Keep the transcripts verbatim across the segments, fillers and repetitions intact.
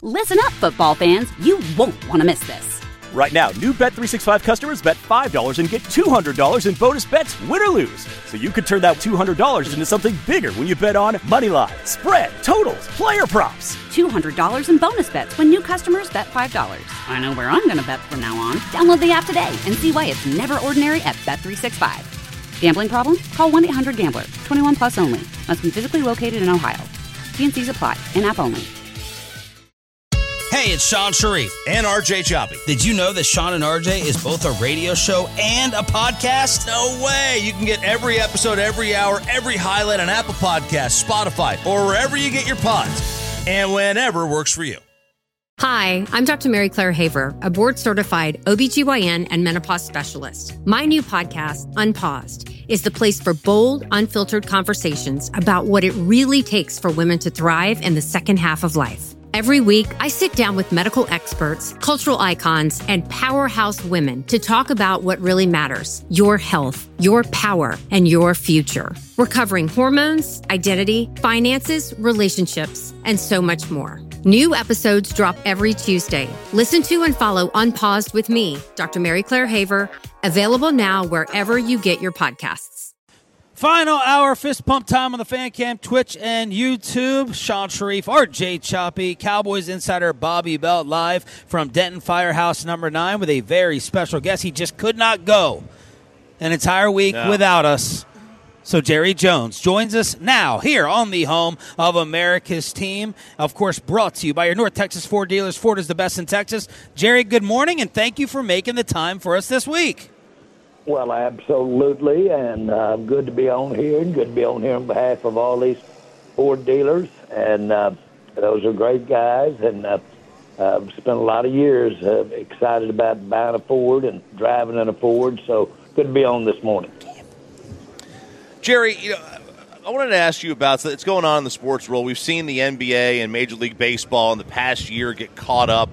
Listen up, football fans. You won't want to miss this. Right now, new Bet three sixty-five customers bet five dollars and get two hundred dollars in bonus bets, win or lose. So you could turn that two hundred dollars into something bigger when you bet on money line, spread, totals, player props. two hundred dollars in bonus bets when new customers bet five dollars. I know where I'm going to bet from now on. Download the app today and see why it's never ordinary at Bet three sixty-five. Gambling problem? Call one eight hundred gambler. twenty-one plus only. Must be physically located in Ohio. T and C's apply. In-app only. Hey, it's Sean Sharif and R J Choppy. Did you know that Sean and R J is both a radio show and a podcast? No way. You can get every episode, every hour, every highlight on Apple Podcasts, Spotify, or wherever you get your pods. And whenever works for you. Hi, I'm Doctor Mary Claire Haver, a board-certified O B G Y N and menopause specialist. My new podcast, Unpaused, is the place for bold, unfiltered conversations about what it really takes for women to thrive in the second half of life. Every week, I sit down with medical experts, cultural icons, and powerhouse women to talk about what really matters: your health, your power, and your future. We're covering hormones, identity, finances, relationships, and so much more. New episodes drop every Tuesday. Listen to and follow Unpaused with me, Doctor Mary Claire Haver, available now wherever you get your podcasts. Final hour, fist pump time on the Fan Cam, Twitch, and YouTube. Sean Sharif, R J Choppy, Cowboys insider Bobby Belt live from Denton Firehouse number nine with a very special guest. He just could not go an entire week no. without us. So Jerry Jones joins us now here on the home of America's team. Of course, brought to you by your North Texas Ford dealers. Ford is the best in Texas. Jerry, good morning, and thank you for making the time for us this week. Well, absolutely, and uh, good to be on here, and good to be on here on behalf of all these Ford dealers, and uh, those are great guys, and uh, uh, spent a lot of years uh, excited about buying a Ford and driving in a Ford, so good to be on this morning. Jerry, you know, I wanted to ask you about that's going on in the sports world. We've seen the N B A and Major League Baseball in the past year get caught up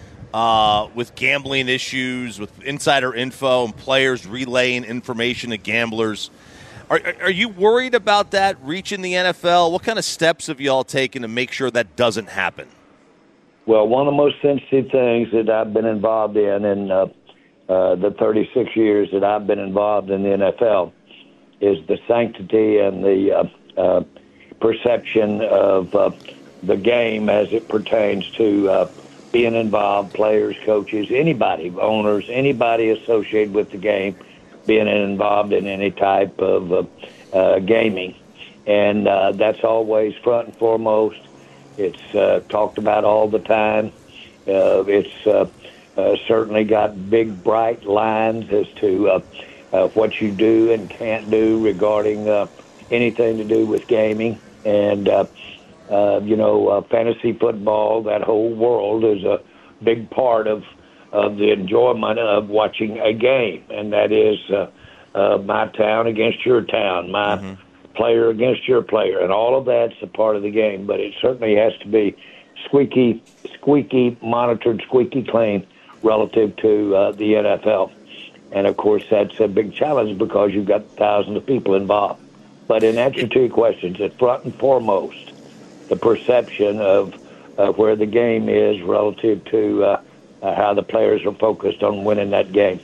Uh, with gambling issues, with insider info and players relaying information to gamblers. Are, are you worried about that reaching the N F L? What kind of steps have you all taken to make sure that doesn't happen? Well, one of the most sensitive things that I've been involved in in uh, uh, the thirty-six years that I've been involved in the N F L is the sanctity and the uh, uh, perception of uh, the game as it pertains to uh, being involved, players, coaches, anybody, owners, anybody associated with the game, being involved in any type of uh, uh, gaming. And uh, that's always front and foremost. It's uh, talked about all the time. Uh, it's uh, uh, certainly got big, bright lines as to uh, uh, what you do and can't do regarding uh, anything to do with gaming. And uh, Uh, you know, uh, fantasy football, that whole world is a big part of, of the enjoyment of watching a game. And that is uh, uh, my town against your town, my mm-hmm. player against your player. And all of that's a part of the game. But it certainly has to be squeaky, squeaky, monitored, squeaky clean relative to uh, the N F L. And, of course, that's a big challenge because you've got thousands of people involved. But in answer to your questions, at front and foremost, the perception of uh, where the game is relative to uh, uh, how the players are focused on winning that game.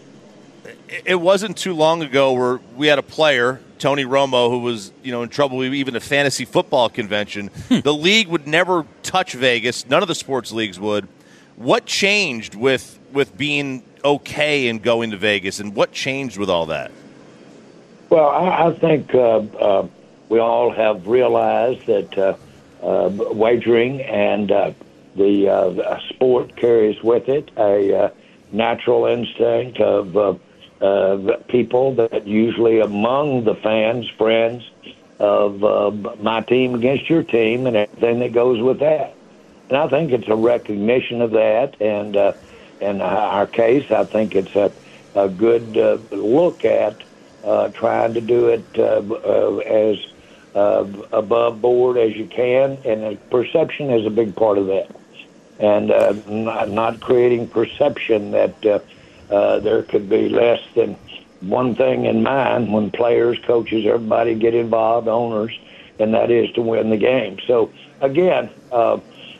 It wasn't too long ago where we had a player, Tony Romo, who was you know in trouble with even a fantasy football convention. The league would never touch Vegas. None of the sports leagues would. What changed with with being okay and going to Vegas, and what changed with all that? Well, I, I think uh, uh, we all have realized that uh, Uh, wagering and uh, the uh, sport carries with it a uh, natural instinct of uh, uh, people that usually among the fans, friends of uh, my team against your team and everything that goes with that. And I think it's a recognition of that. And uh, in our case, I think it's a, a good uh, look at uh, trying to do it uh, uh, as Uh, above board as you can, and perception is a big part of that. And uh, not, not creating perception that uh, uh, there could be less than one thing in mind when players, coaches, everybody get involved, owners, and that is to win the game. So, again, uh,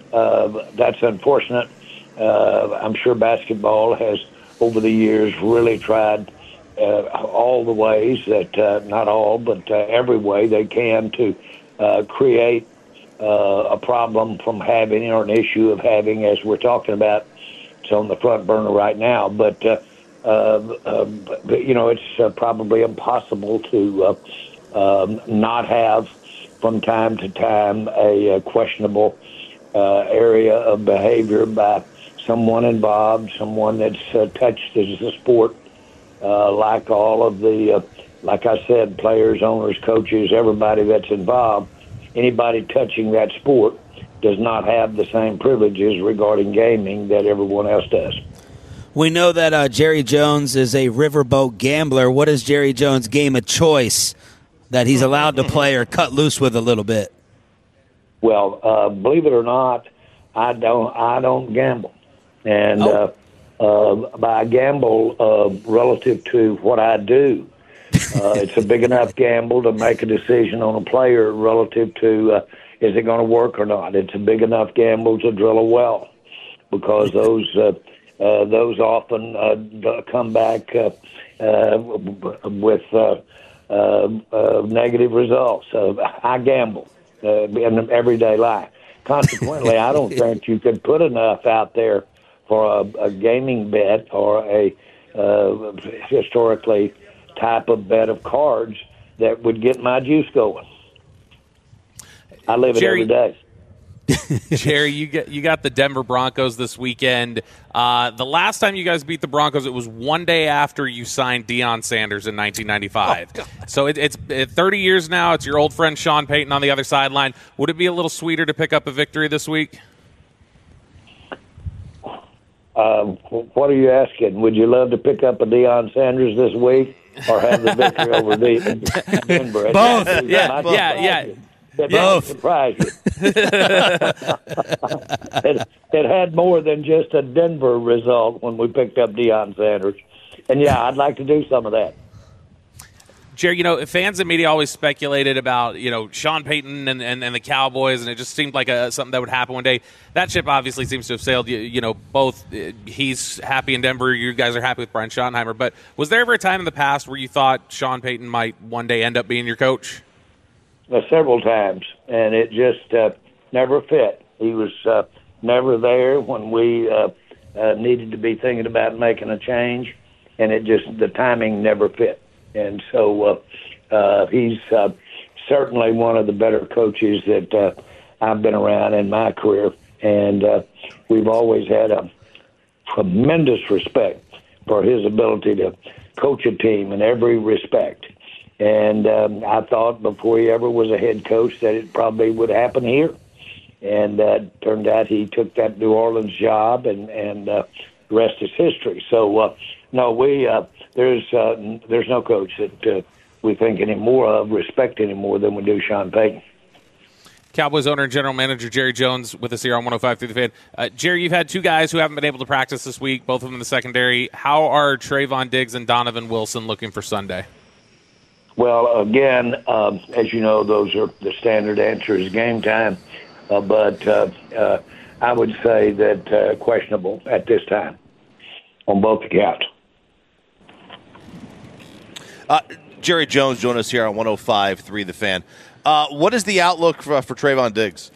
uh, that's unfortunate. Uh, I'm sure basketball has, over the years, really tried uh, all the ways that, uh, not all, but uh, every way they can to uh, create uh, a problem from having, or an issue of having, as we're talking about. It's on the front burner right now, but uh, uh, uh, but, you know, it's uh, probably impossible to uh, um, not have, from time to time, a, a questionable uh, area of behavior by someone involved, someone that's uh, touched as a sport, uh, like all of the, uh, like I said, players, owners, coaches, everybody that's involved. Anybody touching that sport does not have the same privileges regarding gaming that everyone else does. We know that uh, Jerry Jones is a riverboat gambler. What is Jerry Jones' game of choice that he's allowed to play or cut loose with a little bit? Well, uh, believe it or not, I don't. I don't gamble, and oh. uh, uh, by gamble uh, relative to what I do, uh, it's a big enough gamble to make a decision on a player relative to uh, is it going to work or not. It's a big enough gamble to drill a well, because those. Uh, Uh, those often uh, come back uh, uh, with uh, uh, uh, negative results. Uh, I gamble uh, in everyday life. Consequently, I don't think you could put enough out there for a, a gaming bet or a uh, historically type of bet of cards that would get my juice going. I live it Jerry- every day. Jerry, you get you got the Denver Broncos this weekend. Uh, the last time you guys beat the Broncos, it was one day after you signed Deion Sanders in nineteen ninety-five. Oh, so it, it's it, thirty years now. It's your old friend Sean Payton on the other sideline. Would it be a little sweeter to pick up a victory this week? Um, what are you asking? Would you love to pick up a Deion Sanders this week, or have the victory over De- Denver? Both. Yeah, yeah, yeah. It Both. surprise you. it, it had more than just a Denver result when we picked up Deion Sanders. And, yeah, I'd like to do some of that. Jerry, you know, fans and media always speculated about, you know, Sean Payton and, and, and the Cowboys, and it just seemed like a, something that would happen one day. That ship obviously seems to have sailed. You, you know, both uh, he's happy in Denver, you guys are happy with Brian Schottenheimer. But was there ever a time in the past where you thought Sean Payton might one day end up being your coach? Uh, several times, and it just uh, never fit. He was uh, never there when we uh, uh, needed to be thinking about making a change, and it just, the timing never fit. And so uh, uh, he's uh, certainly one of the better coaches that uh, I've been around in my career, and uh, we've always had a tremendous respect for his ability to coach a team in every respect. And um, I thought before he ever was a head coach that it probably would happen here. And uh, turned out he took that New Orleans job, and, and uh, the rest is history. So, uh, no, we uh, there's uh, there's no coach that uh, we think any more of, respect any more than we do Sean Payton. Cowboys owner and general manager Jerry Jones with us here on one oh five through the Fan. Uh, Jerry, you've had two guys who haven't been able to practice this week, both of them in the secondary. How are Trayvon Diggs and Donovan Wilson looking for Sunday? Well, again, um, as you know, those are the standard answers, game time. Uh, but uh, uh, I would say that uh, questionable at this time on both accounts. Uh, Jerry Jones joined us here on one oh five point three The Fan. Uh, what is the outlook for, for Trayvon Diggs?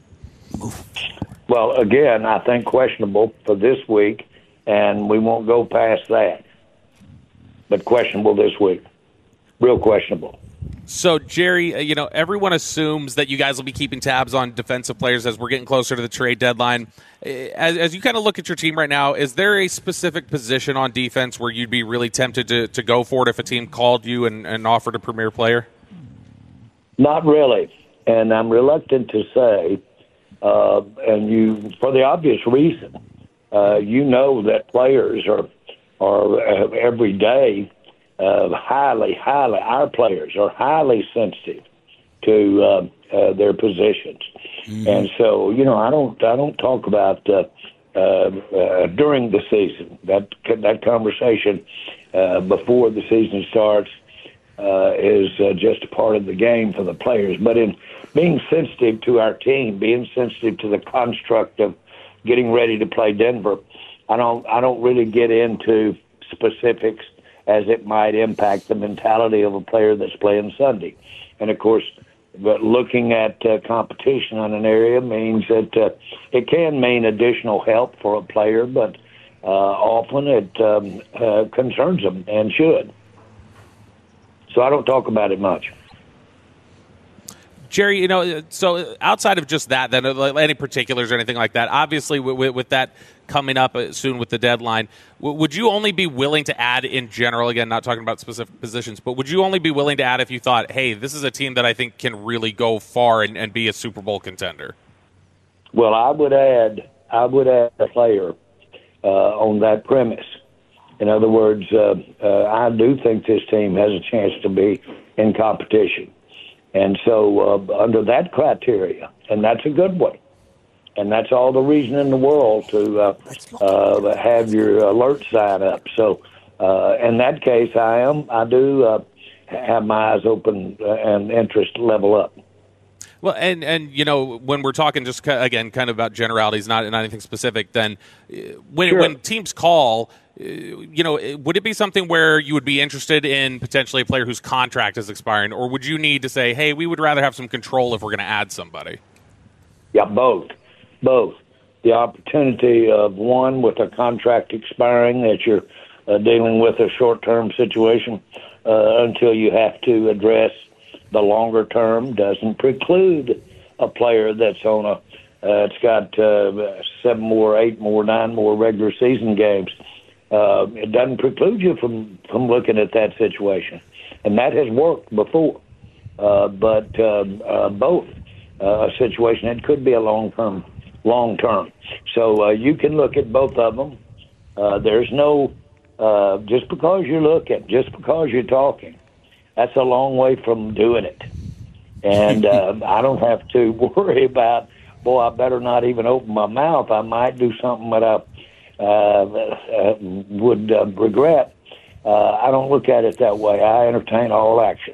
Well, again, I think questionable for this week, and we won't go past that. But questionable this week. Real questionable. So, Jerry, uh, you know, everyone assumes that you guys will be keeping tabs on defensive players as we're getting closer to the trade deadline. As, as you kind of look at your team right now, is there a specific position on defense where you'd be really tempted to, to go for it if a team called you and, and offered a premier player? Not really. And I'm reluctant to say, uh, and you, for the obvious reason, uh, you know that players are, are uh, every day Uh, highly, highly, our players are highly sensitive to uh, uh, their positions, mm-hmm. and so you know I don't, I don't talk about uh, uh, uh, during the season. That that conversation uh, before the season starts uh, is uh, just a part of the game for the players. But in being sensitive to our team, being sensitive to the construct of getting ready to play Denver, I don't I don't really get into specifics as it might impact the mentality of a player that's playing Sunday. And, of course, but looking at uh, competition on an area means that uh, it can mean additional help for a player, but uh, often it um, uh, concerns them and should. So I don't talk about it much. Jerry, you know, so outside of just that, then any particulars or anything like that, obviously with, with that coming up soon with the deadline, would you only be willing to add in general, again, not talking about specific positions, but would you only be willing to add if you thought, hey, this is a team that I think can really go far and, and be a Super Bowl contender? Well, I would add, I would add a player uh, on that premise. In other words, uh, uh, I do think this team has a chance to be in competition. And so uh, under that criteria, and that's a good one, and that's all the reason in the world to uh, uh, have your alert sign up. So uh, in that case, I am, I do uh, have my eyes open and interest level up. Well, and, and you know, when we're talking just, again, kind of about generalities, not, not anything specific, then when, Sure. when teams call, you know, would it be something where you would be interested in potentially a player whose contract is expiring, or would you need to say, hey, we would rather have some control if we're going to add somebody? Yeah, both. Both. The opportunity of one with a contract expiring that you're uh, dealing with a short-term situation uh, until you have to address the longer term doesn't preclude a player that's on a, uh, it's got uh, seven more, eight more, nine more regular season games. Uh, it doesn't preclude you from, from looking at that situation. And that has worked before. Uh, but uh, uh, both uh, a situation, it could be a long-term, long-term. So uh, you can look at both of them. Uh, there's no, uh, just because you're looking, just because you're talking, that's a long way from doing it. And uh, I don't have to worry about, boy, I better not even open my mouth. I might do something that I uh, uh, would uh, regret. Uh, I don't look at it that way. I entertain all action.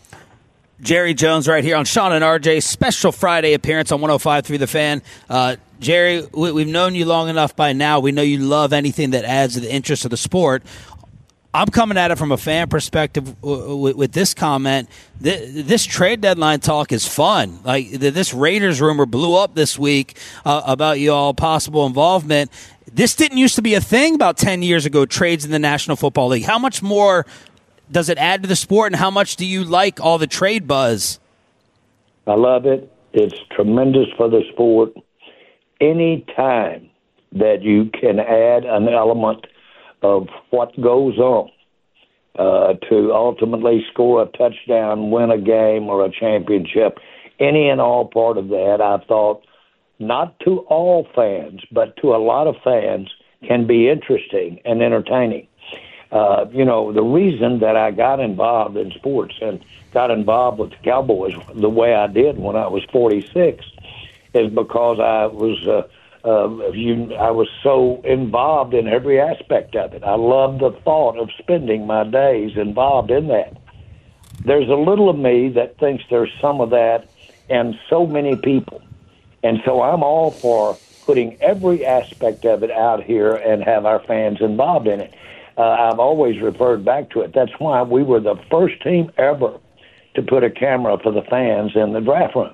Jerry Jones right here on Sean and R J, special Friday appearance on one oh five point three The Fan. Uh, Jerry, we, we've known you long enough by now. We know you love anything that adds to the interest of the sport. I'm coming at it from a fan perspective with, with this comment. This, this trade deadline talk is fun. Like this Raiders rumor blew up this week uh, about you all possible involvement. This didn't used to be a thing about ten years ago, trades in the National Football League. How much more does it add to the sport, and how much do you like all the trade buzz? I love it. It's tremendous for the sport. Any time that you can add an element of what goes on uh, to ultimately score a touchdown, win a game, or a championship, any and all part of that, I thought, not to all fans, but to a lot of fans, can be interesting and entertaining. Uh, you know, the reason that I got involved in sports and got involved with the Cowboys the way I did when I was forty-six is because I was uh, uh, you, I was so involved in every aspect of it. I loved the thought of spending my days involved in that. There's a little of me that thinks there's some of that in so many people. And so I'm all for putting every aspect of it out here and have our fans involved in it. Uh, I've always referred back to it. That's why we were the first team ever to put a camera for the fans in the draft room.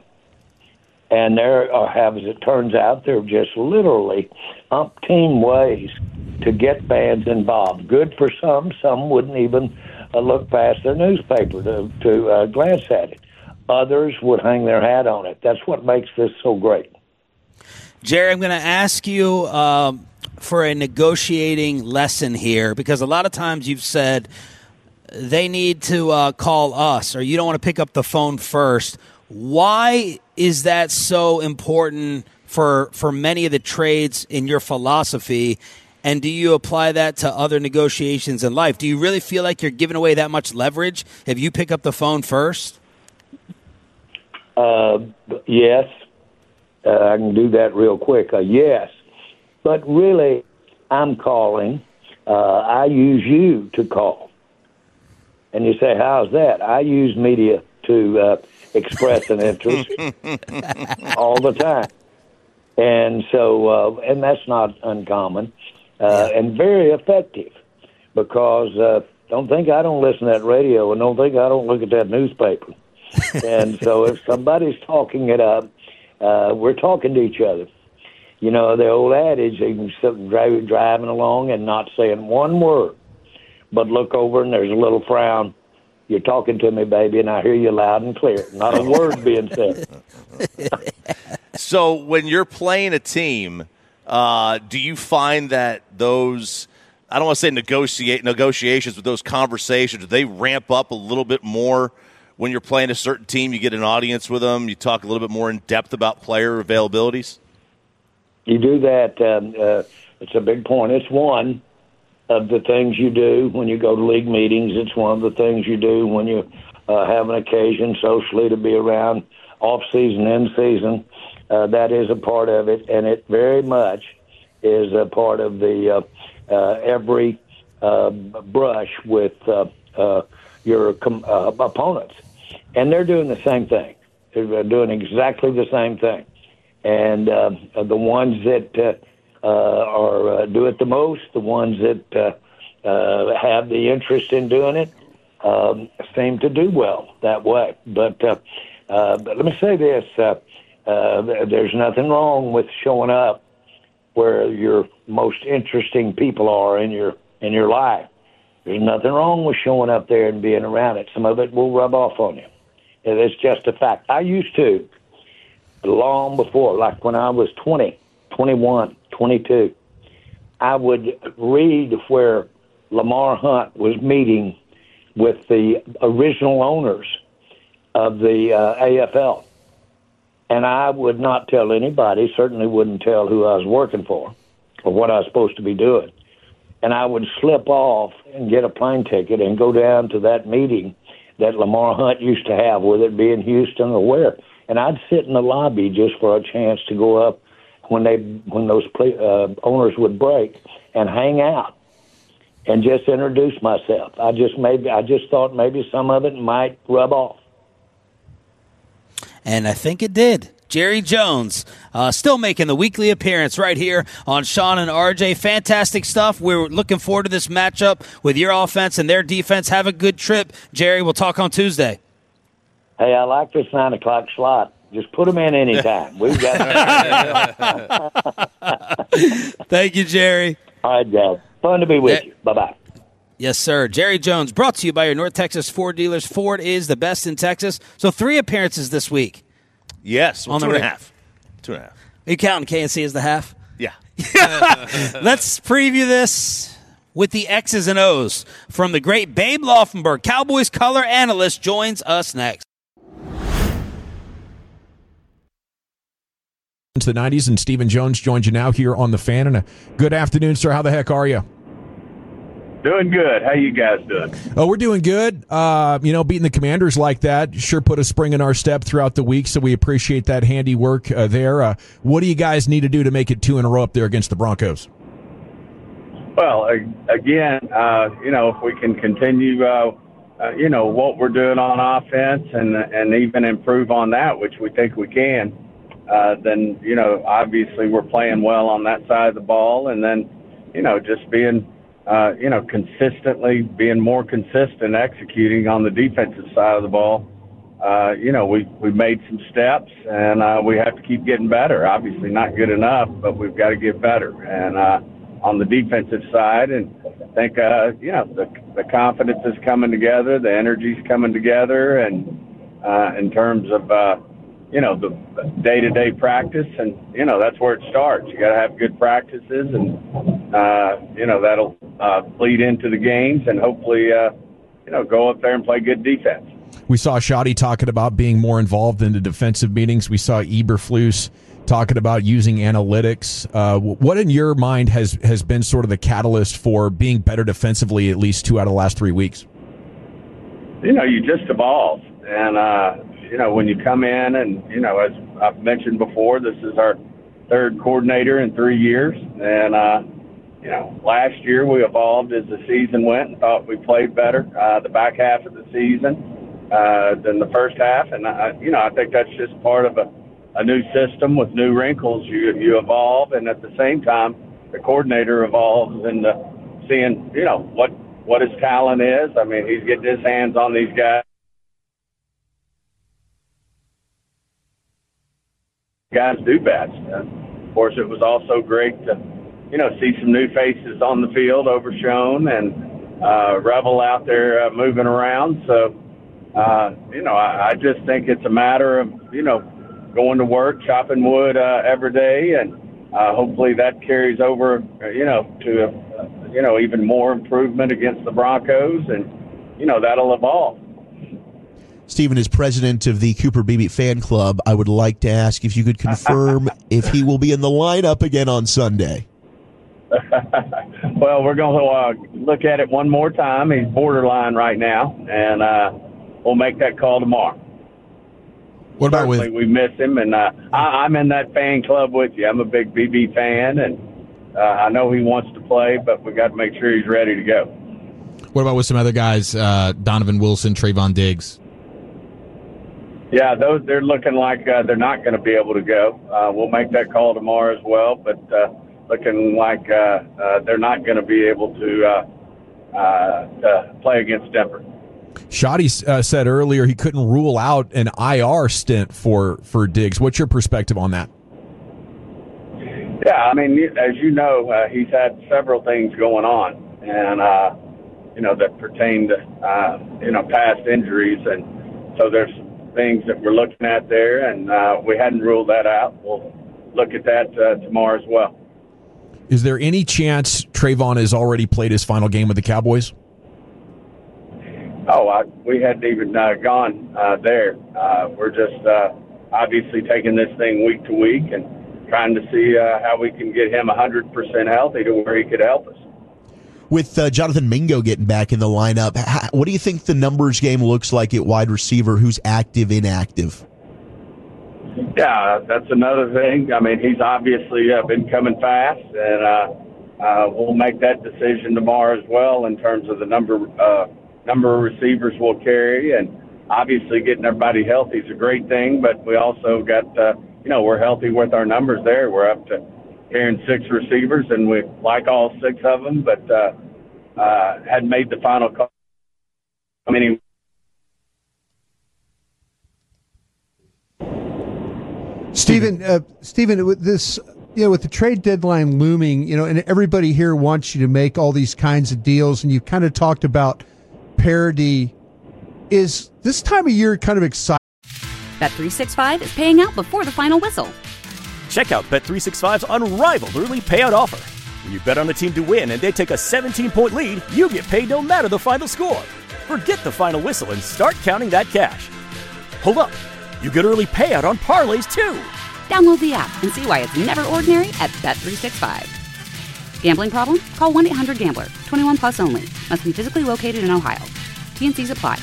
And there are, as it turns out, there are just literally umpteen ways to get fans involved. Good for some. Some wouldn't even uh, look past their newspaper to, to uh, glance at it. Others would hang their hat on it. That's what makes this so great. Jerry, I'm going to ask you um, for a negotiating lesson here, because a lot of times you've said they need to uh, call us, or you don't want to pick up the phone first. Why is that so important for for many of the trades in your philosophy? And do you apply that to other negotiations in life? Do you really feel like you're giving away that much leverage if you pick up the phone first? Uh, yes. Uh, I can do that real quick. Uh, yes. But really, I'm calling. Uh, I use you to call. And you say, how's that? I use media to uh, express an interest all the time. And so, uh, and that's not uncommon uh, and very effective because uh, don't think I don't listen to that radio and don't think I don't look at that newspaper. And so if somebody's talking it up, uh, we're talking to each other. You know, the old adage, you can sit drive, driving along and not saying one word, but look over and there's a little frown. You're talking to me, baby, and I hear you loud and clear. Not a word being said. So when you're playing a team, uh, do you find that those, I don't want to say negotiate negotiations, but those conversations, do they ramp up a little bit more when you're playing a certain team? You get an audience with them, you talk a little bit more in depth about player availabilities? You do that. Um, uh, it's a big point. It's one of the things you do when you go to league meetings. It's one of the things you do when you uh, have an occasion socially to be around off-season, in-season. Uh, that is a part of it, and it very much is a part of the uh, uh, every uh, brush with uh, uh, your com- uh, opponents. And they're doing the same thing. They're doing exactly the same thing. And uh, the ones that uh, uh, are uh, do it the most, the ones that uh, uh, have the interest in doing it, um, seem to do well that way. But, uh, uh, but let me say this. Uh, Uh, there's nothing wrong with showing up where your most interesting people are in your in your life. There's nothing wrong with showing up there and being around it. Some of it will rub off on you. And it's just a fact. I used to, long before, like when I was twenty, twenty-one, twenty-two, I would read where Lamar Hunt was meeting with the original owners of the uh, A F L. And I would not tell anybody, certainly wouldn't tell who I was working for or what I was supposed to be doing. And I would slip off and get a plane ticket and go down to that meeting that Lamar Hunt used to have, whether it be in Houston or where. And I'd sit in the lobby just for a chance to go up when they when those play, uh, owners would break and hang out and just introduce myself. I just maybe I just thought maybe some of it might rub off. And I think it did. Jerry Jones uh, still making the weekly appearance right here on Sean and R J. Fantastic stuff. We're looking forward to this matchup with your offense and their defense. Have a good trip, Jerry. We'll talk on Tuesday. Hey, I like this nine o'clock slot. Just put them in anytime. We've got. Thank you, Jerry. All right, guys. Fun to be with yeah. you. Bye-bye. Yes, sir. Jerry Jones, brought to you by your North Texas Ford dealers. Ford is the best in Texas. So three appearances this week. Yes, well, on two the and a half. Two and a half. Are you counting K and C as the half? Yeah. Let's preview this with the X's and O's from the great Babe Laufenberg. Cowboys color analyst joins us next. Into the nineties, and Stephen Jones joins you now here on The Fan. And a good afternoon, sir. How the heck are you? Doing good. How you guys doing? Oh, we're doing good. Uh, you know, beating the Commanders like that sure put a spring in our step throughout the week, so we appreciate that handiwork uh, there. Uh, what do you guys need to do to make it two in a row up there against the Broncos? Well, again, uh, you know, if we can continue, uh, uh, you know, what we're doing on offense and and even improve on that, which we think we can, uh, then, you know, obviously we're playing well on that side of the ball. And then, you know, just being – Uh, you know, consistently being more consistent executing on the defensive side of the ball. Uh, you know, we, we've made some steps, and uh, we have to keep getting better. Obviously not good enough, but we've got to get better. And uh, on the defensive side, and I think, uh, you know, the, the confidence is coming together, the energy's coming together, and uh, in terms of, uh, you know, the day-to-day practice, and, you know, that's where it starts. You got to have good practices, and, uh, you know, that'll uh, bleed into the games, and hopefully, uh, you know, go up there and play good defense. We saw Shoddy talking about being more involved in the defensive meetings. We saw Eberflus talking about using analytics. Uh, what in your mind has, has been sort of the catalyst for being better defensively at least two out of the last three weeks? You know, you just evolve. And, uh, you know, when you come in and, you know, as I've mentioned before, this is our third coordinator in three years. And, uh, you know, last year we evolved as the season went and thought we played better uh, the back half of the season uh, than the first half. And, I, you know, I think that's just part of a, a new system with new wrinkles. You, you evolve, and at the same time, the coordinator evolves into seeing, you know, what, what his talent is. I mean, he's getting his hands on these guys. Guys do best. And of course, it was also great to, you know, see some new faces on the field, Overshone and uh, Revel out there uh, moving around. So, uh, you know, I, I just think it's a matter of, you know, going to work, chopping wood uh, every day, and uh, hopefully that carries over, you know, to, uh, you know, even more improvement against the Broncos, and, you know, that'll evolve. Stephen, as president of the Cooper Beebe fan club, I would like to ask if you could confirm if he will be in the lineup again on Sunday. Well, we're going to uh, look at it one more time. He's borderline right now, and uh, we'll make that call tomorrow. What about Certainly with? We miss him, and uh, I, I'm in that fan club with you. I'm a big B B fan, and uh, I know he wants to play, but we got to make sure he's ready to go. What about with some other guys, uh, Donovan Wilson, Trayvon Diggs? Yeah, those they're looking like uh, they're not going to be able to go. Uh, we'll make that call tomorrow as well, but uh, looking like uh, uh, they're not going to be able to, uh, uh, to play against Denver. Shoddy uh, said earlier he couldn't rule out an I R stint for, for Diggs. What's your perspective on that? Yeah, I mean, as you know, uh, he's had several things going on, and, uh, you know, that pertain to, uh, you know, past injuries. And so there's things that we're looking at there, and uh, we hadn't ruled that out. We'll look at that uh, tomorrow as well. Is there any chance Trayvon has already played his final game with the Cowboys? Oh, I, we hadn't even uh, gone uh, there. Uh, we're just uh, obviously taking this thing week to week and trying to see uh, how we can get him one hundred percent healthy to where he could help us. With uh, Jonathan Mingo getting back in the lineup, how, what do you think the numbers game looks like at wide receiver? Who's active, inactive? Yeah, that's another thing. I mean, he's obviously uh, been coming fast, and uh, uh, we'll make that decision tomorrow as well in terms of the number uh, number of receivers we'll carry. And obviously getting everybody healthy is a great thing, but we also got, uh, you know, we're healthy with our numbers there. We're up to carrying six receivers, and we like all six of them, but uh, uh, hadn't made the final call. I mean, Stephen, uh, Stephen, with this, you know, with the trade deadline looming, you know, and everybody here wants you to make all these kinds of deals, and you've kind of talked about parity. Is this time of year kind of exciting? Bet three sixty-five is paying out before the final whistle. Check out Bet three sixty-five's unrivaled early payout offer. When you bet on a team to win and they take a seventeen-point lead, you get paid no matter the final score. Forget the final whistle and start counting that cash. Hold up. You get early payout on parlays, too. Download the app and see why it's never ordinary at Bet three sixty-five. Gambling problem? Call one eight hundred gambler. twenty-one plus only. Must be physically located in Ohio. T and C's apply.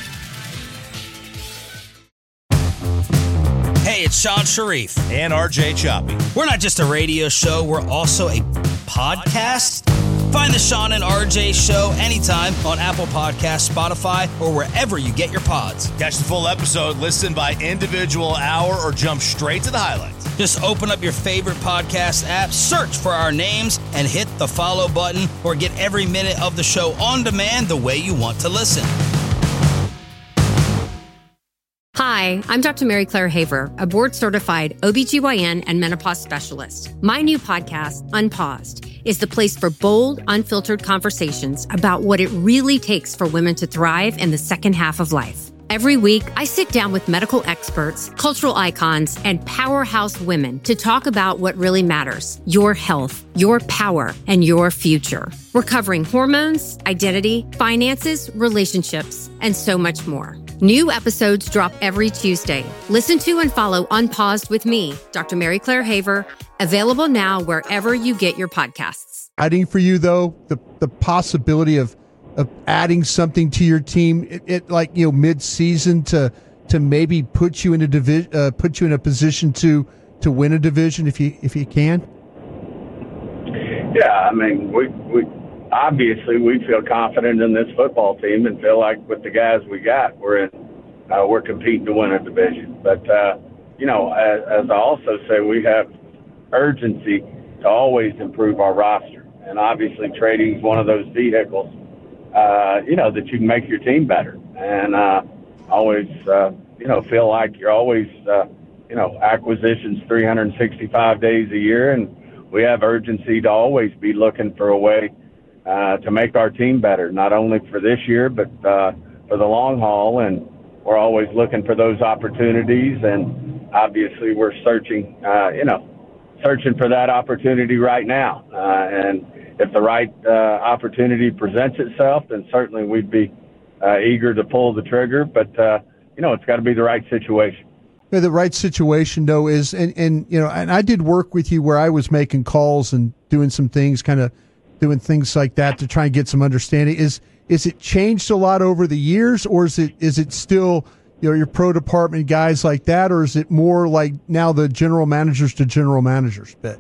Hey, it's Sean Sharif. And R J Choppy. We're not just a radio show, we're also a podcast. Find the Sean and R J Show anytime on Apple Podcasts, Spotify, or wherever you get your pods. Catch the full episode, listen by individual hour, or jump straight to the highlights. Just open up your favorite podcast app, search for our names, and hit the follow button, or get every minute of the show on demand the way you want to listen. Hi, I'm Doctor Mary Claire Haver, a board-certified O B G Y N and menopause specialist. My new podcast, Unpaused, is the place for bold, unfiltered conversations about what it really takes for women to thrive in the second half of life. Every week, I sit down with medical experts, cultural icons, and powerhouse women to talk about what really matters: your health, your power, and your future. We're covering hormones, identity, finances, relationships, and so much more. New episodes drop every Tuesday. Listen to and follow Unpaused with me, Doctor Mary Claire Haver, available now wherever you get your podcasts. Adding for you, though, the, the possibility of of adding something to your team, it, it like, you know, mid-season to to maybe put you in a divi- uh, put you in a position to to win a division if you if you can? Yeah, I mean, we we obviously we feel confident in this football team and feel like with the guys we got, we're in, uh, we're competing to win a division. But uh, you know, as, as I also say, we have urgency to always improve our roster, and obviously trading is one of those vehicles, uh, you know, that you can make your team better. And uh, always, uh, you know, feel like you're always, uh, you know, acquisitions three hundred sixty-five days a year, and we have urgency to always be looking for a way uh, to make our team better, not only for this year, but uh, for the long haul. And we're always looking for those opportunities. And obviously we're searching, uh, you know, searching for that opportunity right now. Uh, and if the right uh, opportunity presents itself, then certainly we'd be uh, eager to pull the trigger. But, uh, you know, it's got to be the right situation. Yeah, the right situation, though, is, and, and, you know, and I did work with you where I was making calls and doing some things, kind of doing things like that to try and get some understanding. Is, is it changed a lot over the years, or is it, is it still, you know, your pro department guys like that, or is it more like now the general managers to general managers bit?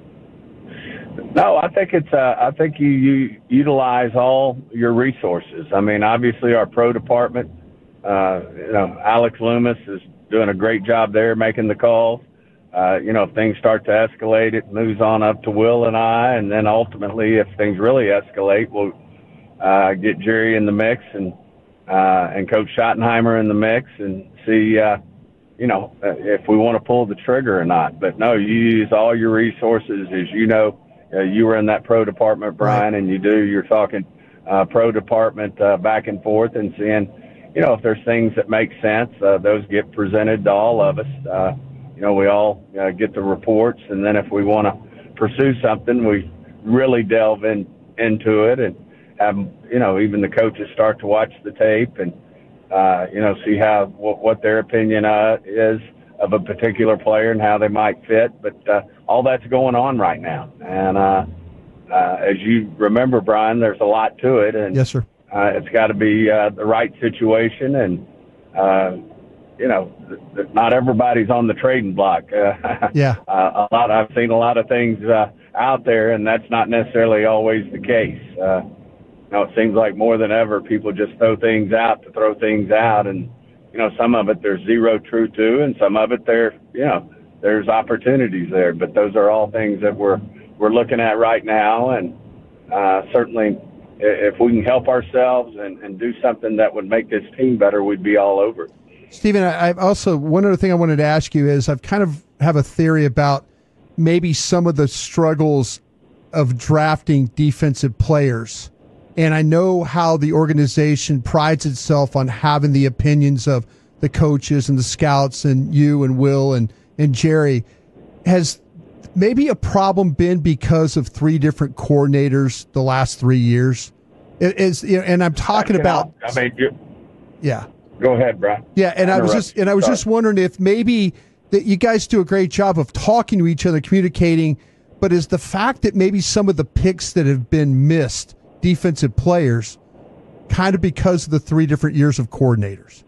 No, I think it's, uh, I think you, you utilize all your resources. I mean, obviously our pro department, uh, you know, Alex Loomis is doing a great job there, making the calls. Uh, you know, if things start to escalate, it moves on up to Will and I, and then ultimately, if things really escalate, we'll uh, get Jerry in the mix and uh, and Coach Schottenheimer in the mix and see, uh, you know, if we want to pull the trigger or not. But no, you use all your resources, as you know. Uh, you were in that pro department, Brian, and you do. You're talking uh, pro department uh, back and forth and seeing, you know, if there's things that make sense, uh, those get presented to all of us. Uh, you know, we all uh, get the reports, and then if we want to pursue something, we really delve in into it and have, you know, even the coaches start to watch the tape and, uh, you know, see how what, what their opinion uh, is of a particular player and how they might fit. But uh, all that's going on right now. And uh, uh, as you remember, Brian, there's a lot to it. And yes, sir. Uh, it's got to be uh, the right situation, and uh, you know, th- th- not everybody's on the trading block. Uh, yeah, uh, a lot. I've seen a lot of things uh, out there, and that's not necessarily always the case. Uh, you know, it seems like more than ever, people just throw things out to throw things out, and you know, some of it there's zero truth to, and some of it there, you know, there's opportunities there. But those are all things that we're we're looking at right now, and uh, certainly. If we can help ourselves and, and do something that would make this team better, we'd be all over it. Stephen, I, I also, one other thing I wanted to ask you is I've kind of have a theory about maybe some of the struggles of drafting defensive players. And I know how the organization prides itself on having the opinions of the coaches and the scouts and you and Will and, and Jerry. Has maybe a problem been because of three different coordinators the last three years? It is, you know, and I'm talking about. I mean, you, yeah. Go ahead, Brian. Yeah, and I was just and I was Sorry. just wondering if maybe that you guys do a great job of talking to each other, communicating, but is the fact that maybe some of the picks that have been missed, defensive players, kind of because of the three different years of coordinators?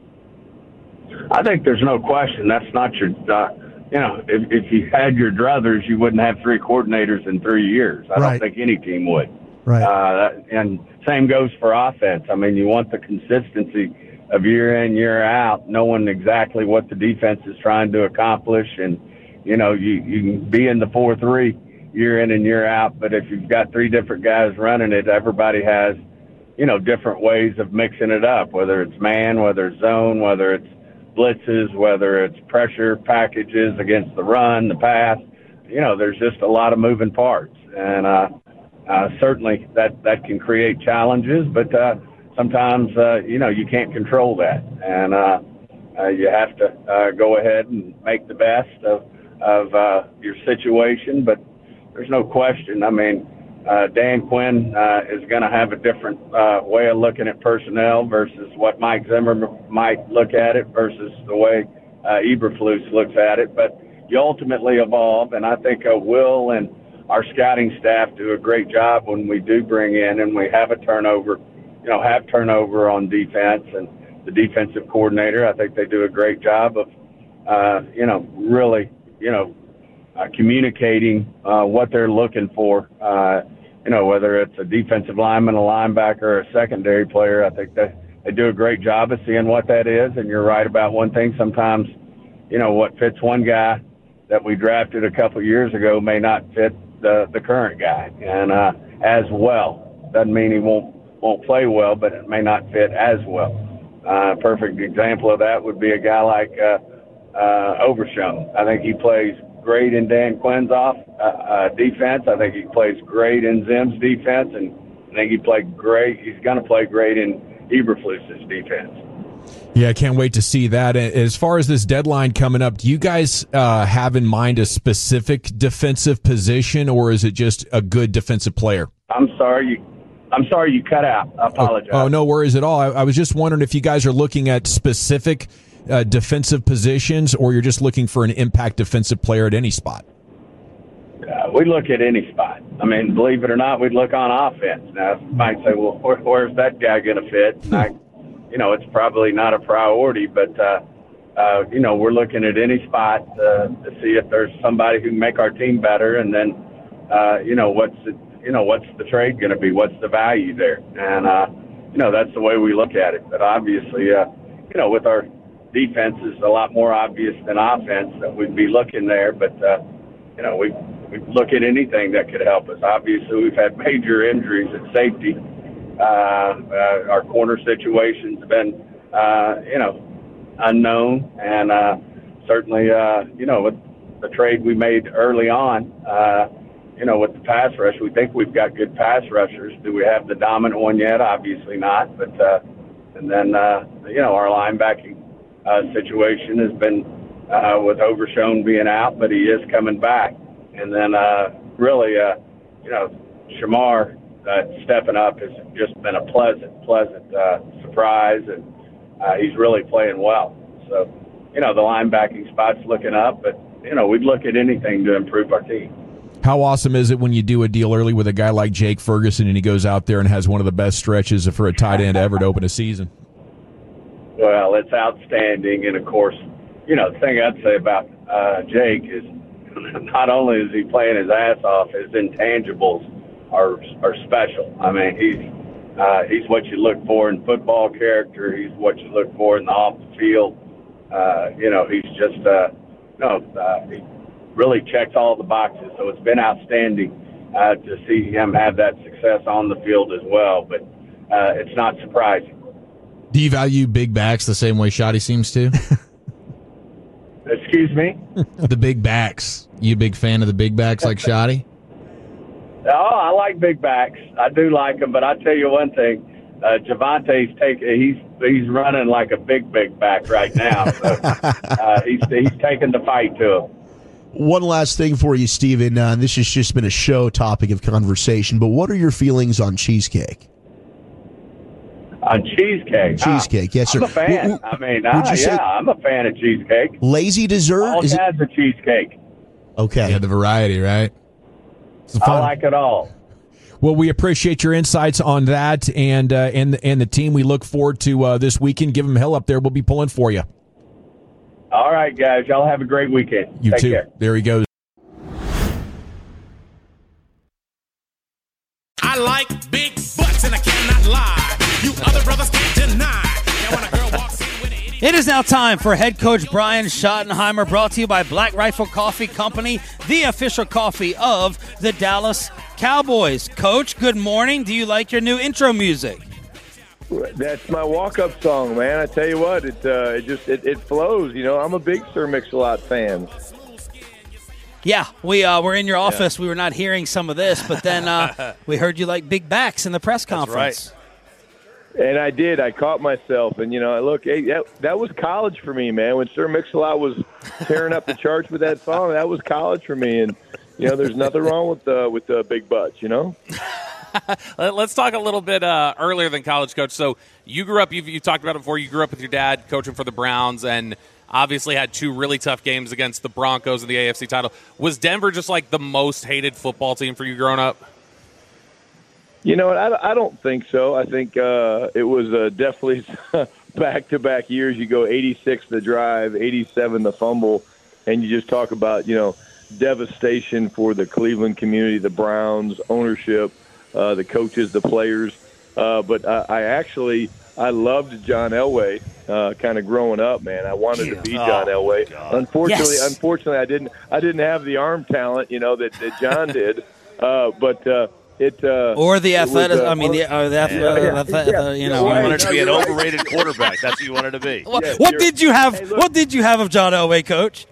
I think there's no question that's not your. Uh, You know, if, if you had your druthers, you wouldn't have three coordinators in three years. I right. don't think any team would. Right. Uh, and same goes for offense. I mean, you want the consistency of year in, year out, knowing exactly what the defense is trying to accomplish. And, you know, you, you can be in the four three year in and year out, but if you've got three different guys running it, everybody has, you know, different ways of mixing it up, whether it's man, whether it's zone, whether it's blitzes, whether it's pressure packages against the run, the pass. You know, there's just a lot of moving parts. And uh, uh, certainly that, that can create challenges, but uh, sometimes, uh, you know, you can't control that. And uh, uh, you have to uh, go ahead and make the best of, of uh, your situation. But there's no question. I mean, Uh, Dan Quinn uh, is going to have a different uh, way of looking at personnel versus what Mike Zimmer might look at it versus the way uh, Eberflus looks at it. But you ultimately evolve, and I think uh, Will and our scouting staff do a great job when we do bring in and we have a turnover, you know, have turnover on defense, and the defensive coordinator, I think they do a great job of, uh, you know, really, you know, Uh, communicating uh, what they're looking for uh, you know, whether it's a defensive lineman, a linebacker, or a secondary player, I think that they do a great job of seeing what that is. And you're right about one thing. Sometimes, you know, what fits one guy that we drafted a couple of years ago may not fit the, the current guy and uh, as well. Doesn't mean he won't won't play well, but it may not fit as well. Uh, a perfect example of that would be a guy like uh, uh, Overshown. I think he plays great in Dan Quinn's off uh, uh, defense. I think he plays great in Zim's defense, and I think he played great. He's going to play great in Eberflus's defense. Yeah, I can't wait to see that. As far as this deadline coming up, do you guys uh, have in mind a specific defensive position, or is it just a good defensive player? I'm sorry, you. I'm sorry you cut out. I apologize. Oh, oh no worries at all. I, I was just wondering if you guys are looking at specific uh, defensive positions, or you're just looking for an impact defensive player at any spot. Uh, we look at any spot. I mean, believe it or not, we look on offense. Now, you might say, well, where, where's that guy going to fit? And I, you know, it's probably not a priority, but, uh, uh, you know, we're looking at any spot uh, to see if there's somebody who can make our team better. And then, uh, you know, what's the, you know, what's the trade going to be? What's the value there? And, uh, you know, that's the way we look at it. But obviously, uh, you know, with our defense is a lot more obvious than offense that we'd be looking there. But, uh, you know, we, we look at anything that could help us. Obviously, we've had major injuries at safety. Uh, uh, our corner situation's been, uh, you know, unknown. And uh, certainly, uh, you know, with the trade we made early on, uh, you know, with the pass rush, we think we've got good pass rushers. Do we have the dominant one yet? Obviously not. But, uh, and then, uh, you know, our linebacking uh, situation has been uh, with Overshown being out, but he is coming back. And then, uh, really, uh, you know, Shamar uh, stepping up has just been a pleasant, pleasant uh, surprise, and uh, he's really playing well. So, you know, the linebacking spot's looking up, but, you know, we'd look at anything to improve our team. How awesome is it when you do a deal early with a guy like Jake Ferguson and he goes out there and has one of the best stretches for a tight end ever to open a season? Well, it's outstanding, and, of course, you know, the thing I'd say about uh, Jake is not only is he playing his ass off, his intangibles are are special. I mean, he's uh, he's what you look for in football character. He's what you look for in the off the field. Uh, you know, he's just uh, no, uh, he really checks all the boxes. So it's been outstanding uh, to see him have that success on the field as well. But uh, it's not surprising. Do you value big backs the same way Shoddy seems to? Excuse me? The big backs. You a big fan of the big backs like Shoddy? Oh, I like big backs. I do like them, but I tell you one thing. Uh, Javante's taking. He's he's running like a big big back right now. So, uh, he's he's taking the fight to him. One last thing for you, Steven. Uh, this has just been a show topic of conversation, but what are your feelings on cheesecake? On cheesecake? Cheesecake, ah, yes, sir. I'm a fan. W- I mean, would ah, you say yeah, I'm a fan of cheesecake. Lazy dessert? All Is kinds it? of cheesecake. Okay. Yeah, the variety, right? I like it all. Well, we appreciate your insights on that and uh, and and the team. We look forward to uh, this weekend. Give them hell up there. We'll be pulling for you. All right, guys. Y'all have a great weekend. You Take too. Care. There he goes. I like big butts and I cannot lie. You other brothers can't deny. Now when a girl walks in with an It is now time for head coach Brian Schottenheimer, brought to you by Black Rifle Coffee Company, the official coffee of the Dallas Cowboys. Coach, good morning. Do you like your new intro music? That's my walk-up song, man. I tell you what, it uh, it just it, it flows. You know, I'm a big Sir Mix-a-Lot fan. Yeah, we uh, were in your office. Yeah. We were not hearing some of this, but then uh, we heard you like big backs in the press conference. That's right. And I did. I caught myself. And, you know, look, hey, that, that was college for me, man. When Sir Mix-a-Lot was tearing up the charts with that song, that was college for me. And, you know, there's nothing wrong with uh, with uh, big butts, you know? Let's talk a little bit uh, earlier than college, Coach. So you grew up, you've, you talked about it before, you grew up with your dad coaching for the Browns and obviously had two really tough games against the Broncos in the A F C title. Was Denver just like the most hated football team for you growing up? You know, I, I don't think so. I think uh, it was uh, definitely back-to-back years. You go eighty-six the drive, eighty-seven the fumble, and you just talk about, you know, devastation for the Cleveland community, the Browns, ownership. uh, the coaches, the players. Uh, but I, I actually I loved John Elway uh, kind of growing up, man. I wanted yeah. to be John oh, Elway. God. Unfortunately, yes. unfortunately, I didn't I didn't have the arm talent, you know, that, that John did. Uh, but uh, it uh, or the athletic. Uh, I mean, the, uh, the ath- yeah, yeah, uh, yeah, uh, you know, you wanted to be an overrated quarterback. That's what you wanted to be. What, yeah, what did you have? Hey, what did you have of John Elway, Coach?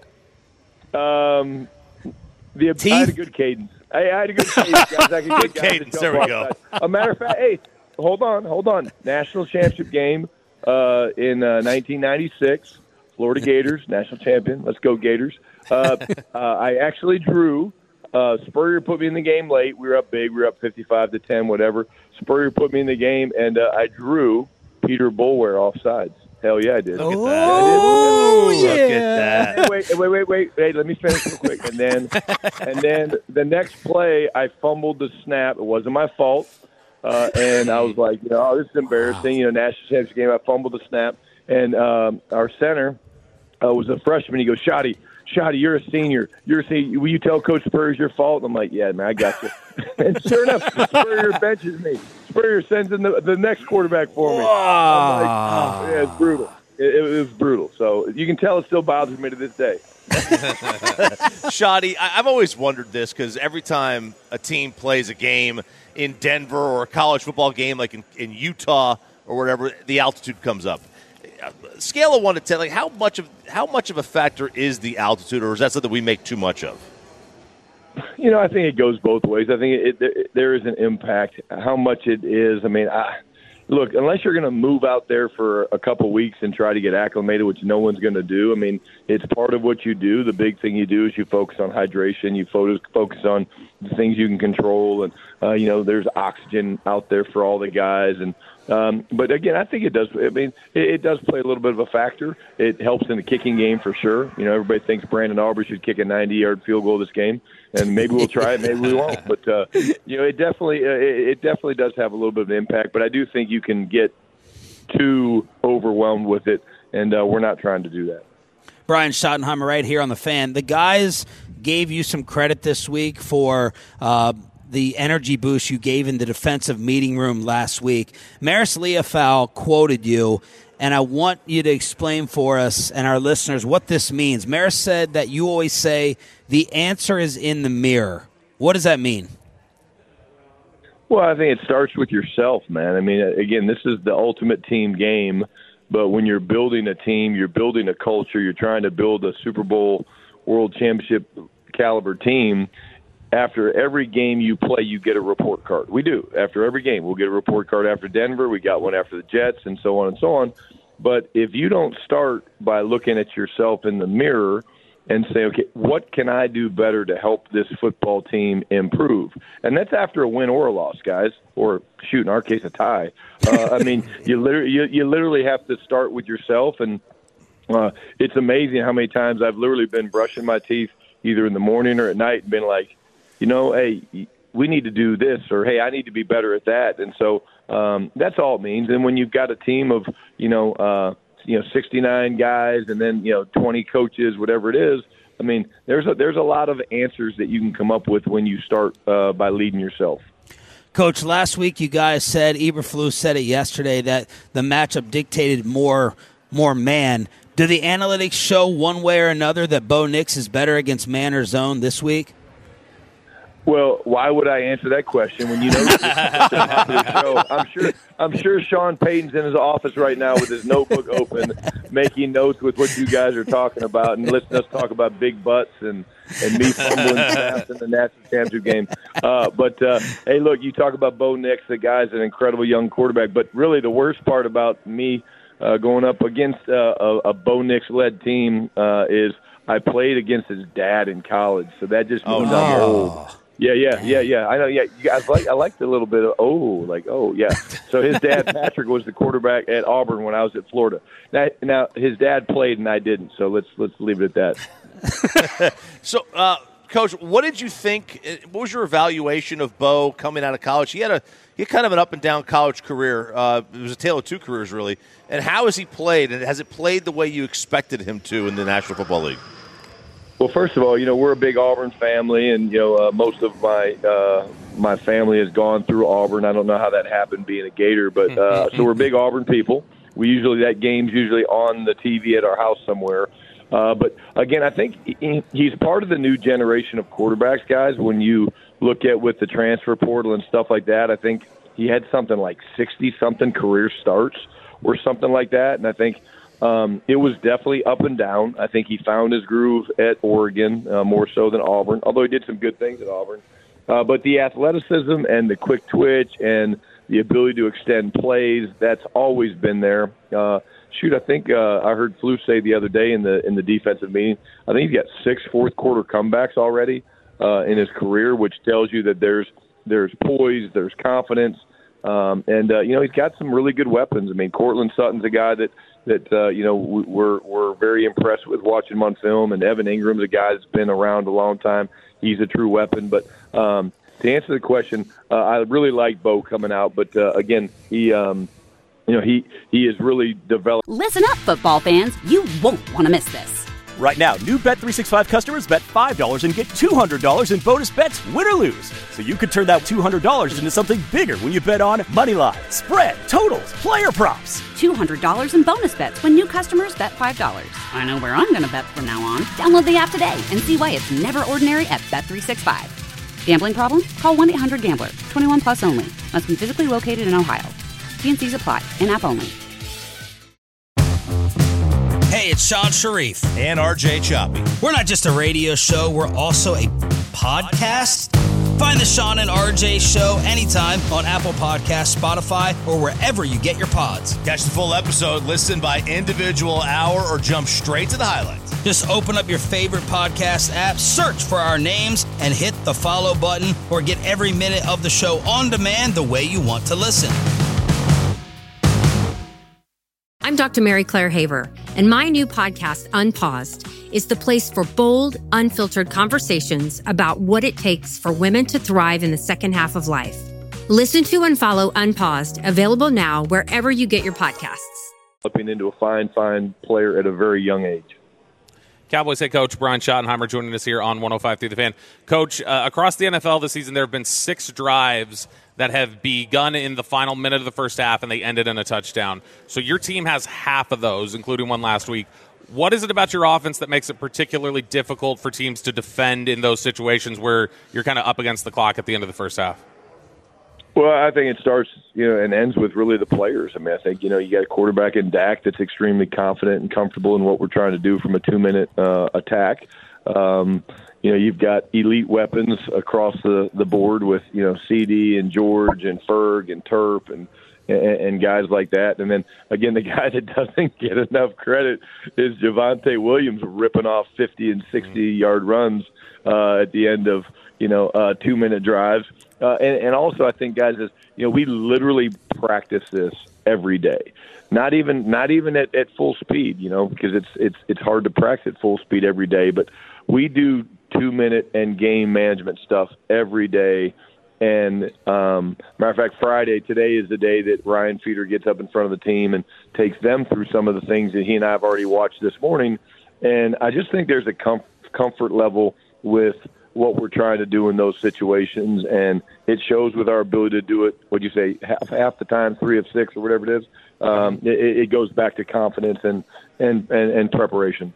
Um, the Teeth? I had a good cadence. I, I had a good cadence, guys. I could get good cadence. There we go. A matter of fact, hey, hold on, hold on. National championship game uh, in uh, nineteen ninety-six. Florida Gators, national champion. Let's go Gators. Uh, uh, I actually drew. Uh, Spurrier put me in the game late. We were up big. We were up fifty-five to ten, whatever. Spurrier put me in the game, and uh, I drew Peter Boulware offsides. Hell yeah, I did. Look at that. Oh, yeah. Look at that. Hey, wait, wait, wait, wait. Hey, let me finish real quick. And then, and then the next play, I fumbled the snap. It wasn't my fault. Uh, and I was like, you know, oh, this is embarrassing. You know, national championship game, I fumbled the snap. And um, our center uh, was a freshman. He goes, Shotty, Shotty, you're a senior. You're a senior. Will you tell Coach Spurrier it's your fault? And I'm like, yeah, man, I got you. And sure enough, Spurrier benches me. Spurrier sends in the, the next quarterback for me. I'm like, yeah, it's brutal. It, it was brutal. So you can tell it still bothers me to this day. Shotty, I've always wondered this because every time a team plays a game in Denver or a college football game like in, in Utah or whatever, the altitude comes up. Scale of one to ten, like how much of how much of a factor is the altitude, or is that something we make too much of? You know, I think it goes both ways. I think it, it, there is an impact. How much it is, I mean, I, look, unless you're going to move out there for a couple weeks and try to get acclimated, which no one's going to do, I mean, it's part of what you do. The big thing you do is you focus on hydration. You focus, focus on the things you can control. And, uh, you know, there's oxygen out there for all the guys. And Um, but again, I think it does. I mean, it, it does play a little bit of a factor. It helps in the kicking game for sure. You know, everybody thinks Brandon Aubrey should kick a ninety-yard field goal this game, and maybe we'll try it, maybe we won't. But uh, you know, it definitely, uh, it, it definitely does have a little bit of an impact. But I do think you can get too overwhelmed with it, and uh, we're not trying to do that. Brian Schottenheimer right here on the Fan. The guys gave you some credit this week for uh, the energy boost you gave in the defensive meeting room last week. Maris Leofau quoted you, and I want you to explain for us and our listeners what this means. Maris said that you always say the answer is in the mirror. What does that mean? Well, I think it starts with yourself, man. I mean, again, this is the ultimate team game, but when you're building a team, you're building a culture, you're trying to build a Super Bowl world championship caliber team. After every game you play, you get a report card. We do. After every game, we'll get a report card after Denver. We got one after the Jets, and so on and so on. But if you don't start by looking at yourself in the mirror and say, okay, what can I do better to help this football team improve? And that's after a win or a loss, guys, or shoot, in our case, a tie. Uh, I mean, you literally, you, you literally have to start with yourself. And uh, it's amazing how many times I've literally been brushing my teeth either in the morning or at night and been like, you know, hey, we need to do this, or, hey, I need to be better at that. And so um, that's all it means. And when you've got a team of, you know, uh, you know, sixty-nine guys and then, you know, twenty coaches, whatever it is, I mean, there's a, there's a lot of answers that you can come up with when you start uh, by leading yourself. Coach, last week you guys said, Eberflus said it yesterday, that the matchup dictated more more man. Do the analytics show one way or another that Bo Nix is better against man or zone this week? Well, why would I answer that question when you know this is a popular show? I'm sure I'm sure Sean Payton's in his office right now with his notebook open, making notes with what you guys are talking about and listening to us talk about big butts and, and me fumbling fast in the national championship game. Uh, but, uh, hey, look, you talk about Bo Nix. The guy's an incredible young quarterback. But really the worst part about me uh, going up against uh, a, a Bo Nix-led team uh, is I played against his dad in college. So that just means oh, I'm no. old. Yeah, yeah, yeah, yeah. I know. Yeah, I like. I liked a little bit of oh, like oh, yeah. So his dad Patrick was the quarterback at Auburn when I was at Florida. Now, now his dad played and I didn't. So let's let's leave it at that. so, uh, Coach, what did you think? What was your evaluation of Bo coming out of college? He had a he had kind of an up and down college career. Uh, it was a tale of two careers, really. And how has he played? And has it played the way you expected him to in the National Football League? Well, first of all, you know, we're a big Auburn family, and, you know, uh, most of my uh, my family has gone through Auburn. I don't know how that happened being a Gator, but uh, so we're big Auburn people. We usually, that game's usually on the T V at our house somewhere. Uh, but, again, I think he, he's part of the new generation of quarterbacks, guys. When you look at with the transfer portal and stuff like that, I think he had something like sixty-something career starts or something like that, and I think – Um, it was definitely up and down. I think he found his groove at Oregon uh, more so than Auburn, although he did some good things at Auburn. Uh, but the athleticism and the quick twitch and the ability to extend plays, that's always been there. Uh, shoot, I think uh, I heard Flus say the other day in the in the defensive meeting, I think he's got six fourth-quarter comebacks already uh, in his career, which tells you that there's there's poise, there's confidence. Um, and, uh, you know, he's got some really good weapons. I mean, Cortland Sutton's a guy that, that uh, you know, we're, we're very impressed with watching him on film. And Evan Ingram's a guy that's been around a long time. He's a true weapon. But um, to answer the question, uh, I really like Bo coming out. But, uh, again, he, um, you know, he, he is really developed. Listen up, football fans. You won't want to miss this. Right now, new Bet three sixty-five customers bet five dollars and get two hundred dollars in bonus bets, win or lose. So you could turn that two hundred dollars into something bigger when you bet on moneyline, spread, totals, player props. two hundred dollars in bonus bets when new customers bet five dollars. I know where I'm going to bet from now on. Download the app today and see why it's never ordinary at Bet three sixty-five. Gambling problem? Call one eight hundred gambler. twenty-one plus only. Must be physically located in Ohio. T and C's apply. In-app only. Hey, it's Sean Sharif. And R J Choppy. We're not just a radio show, we're also a podcast. Find the Sean and R J Show anytime on Apple Podcasts, Spotify, or wherever you get your pods. Catch the full episode, listen by individual hour, or jump straight to the highlights. Just open up your favorite podcast app, search for our names, and hit the follow button, or get every minute of the show on demand the way you want to listen. I'm Doctor Mary Claire Haver, and my new podcast, Unpaused, is the place for bold, unfiltered conversations about what it takes for women to thrive in the second half of life. Listen to and follow Unpaused, available now wherever you get your podcasts. Developing into a fine, fine player at a very young age. Cowboys head coach Brian Schottenheimer joining us here on one oh five through the Fan. Coach, uh, across the N F L this season, there have been six drives that have begun in the final minute of the first half and they ended in a touchdown. So your team has half of those, including one last week. What is it about your offense that makes it particularly difficult for teams to defend in those situations where you're kind of up against the clock at the end of the first half? Well, I think it starts, you know, and ends with really the players. I mean, I think, you know, you got a quarterback in Dak that's extremely confident and comfortable in what we're trying to do from a two-minute uh, attack. Um, you know, you've got elite weapons across the, the board with, you know, C D and George and Ferg and Turp and, and and guys like that. And then, again, the guy that doesn't get enough credit is Javonte Williams ripping off fifty and sixty-yard runs uh, at the end of, you know, uh, two-minute drives. Uh, and, and also, I think, guys, is, you know, we literally practice this every day. Not even not even at, at full speed, you know, because it's it's it's hard to practice at full speed every day. But we do two-minute and game management stuff every day. And um, matter of fact, Friday, today is the day that Ryan Feeder gets up in front of the team and takes them through some of the things that he and I have already watched this morning. And I just think there's a com- comfort level with what we're trying to do in those situations, and it shows with our ability to do it. What do you say, half, half the time, three of six, or whatever it is. Um, it, it goes back to confidence and and, and, and preparation.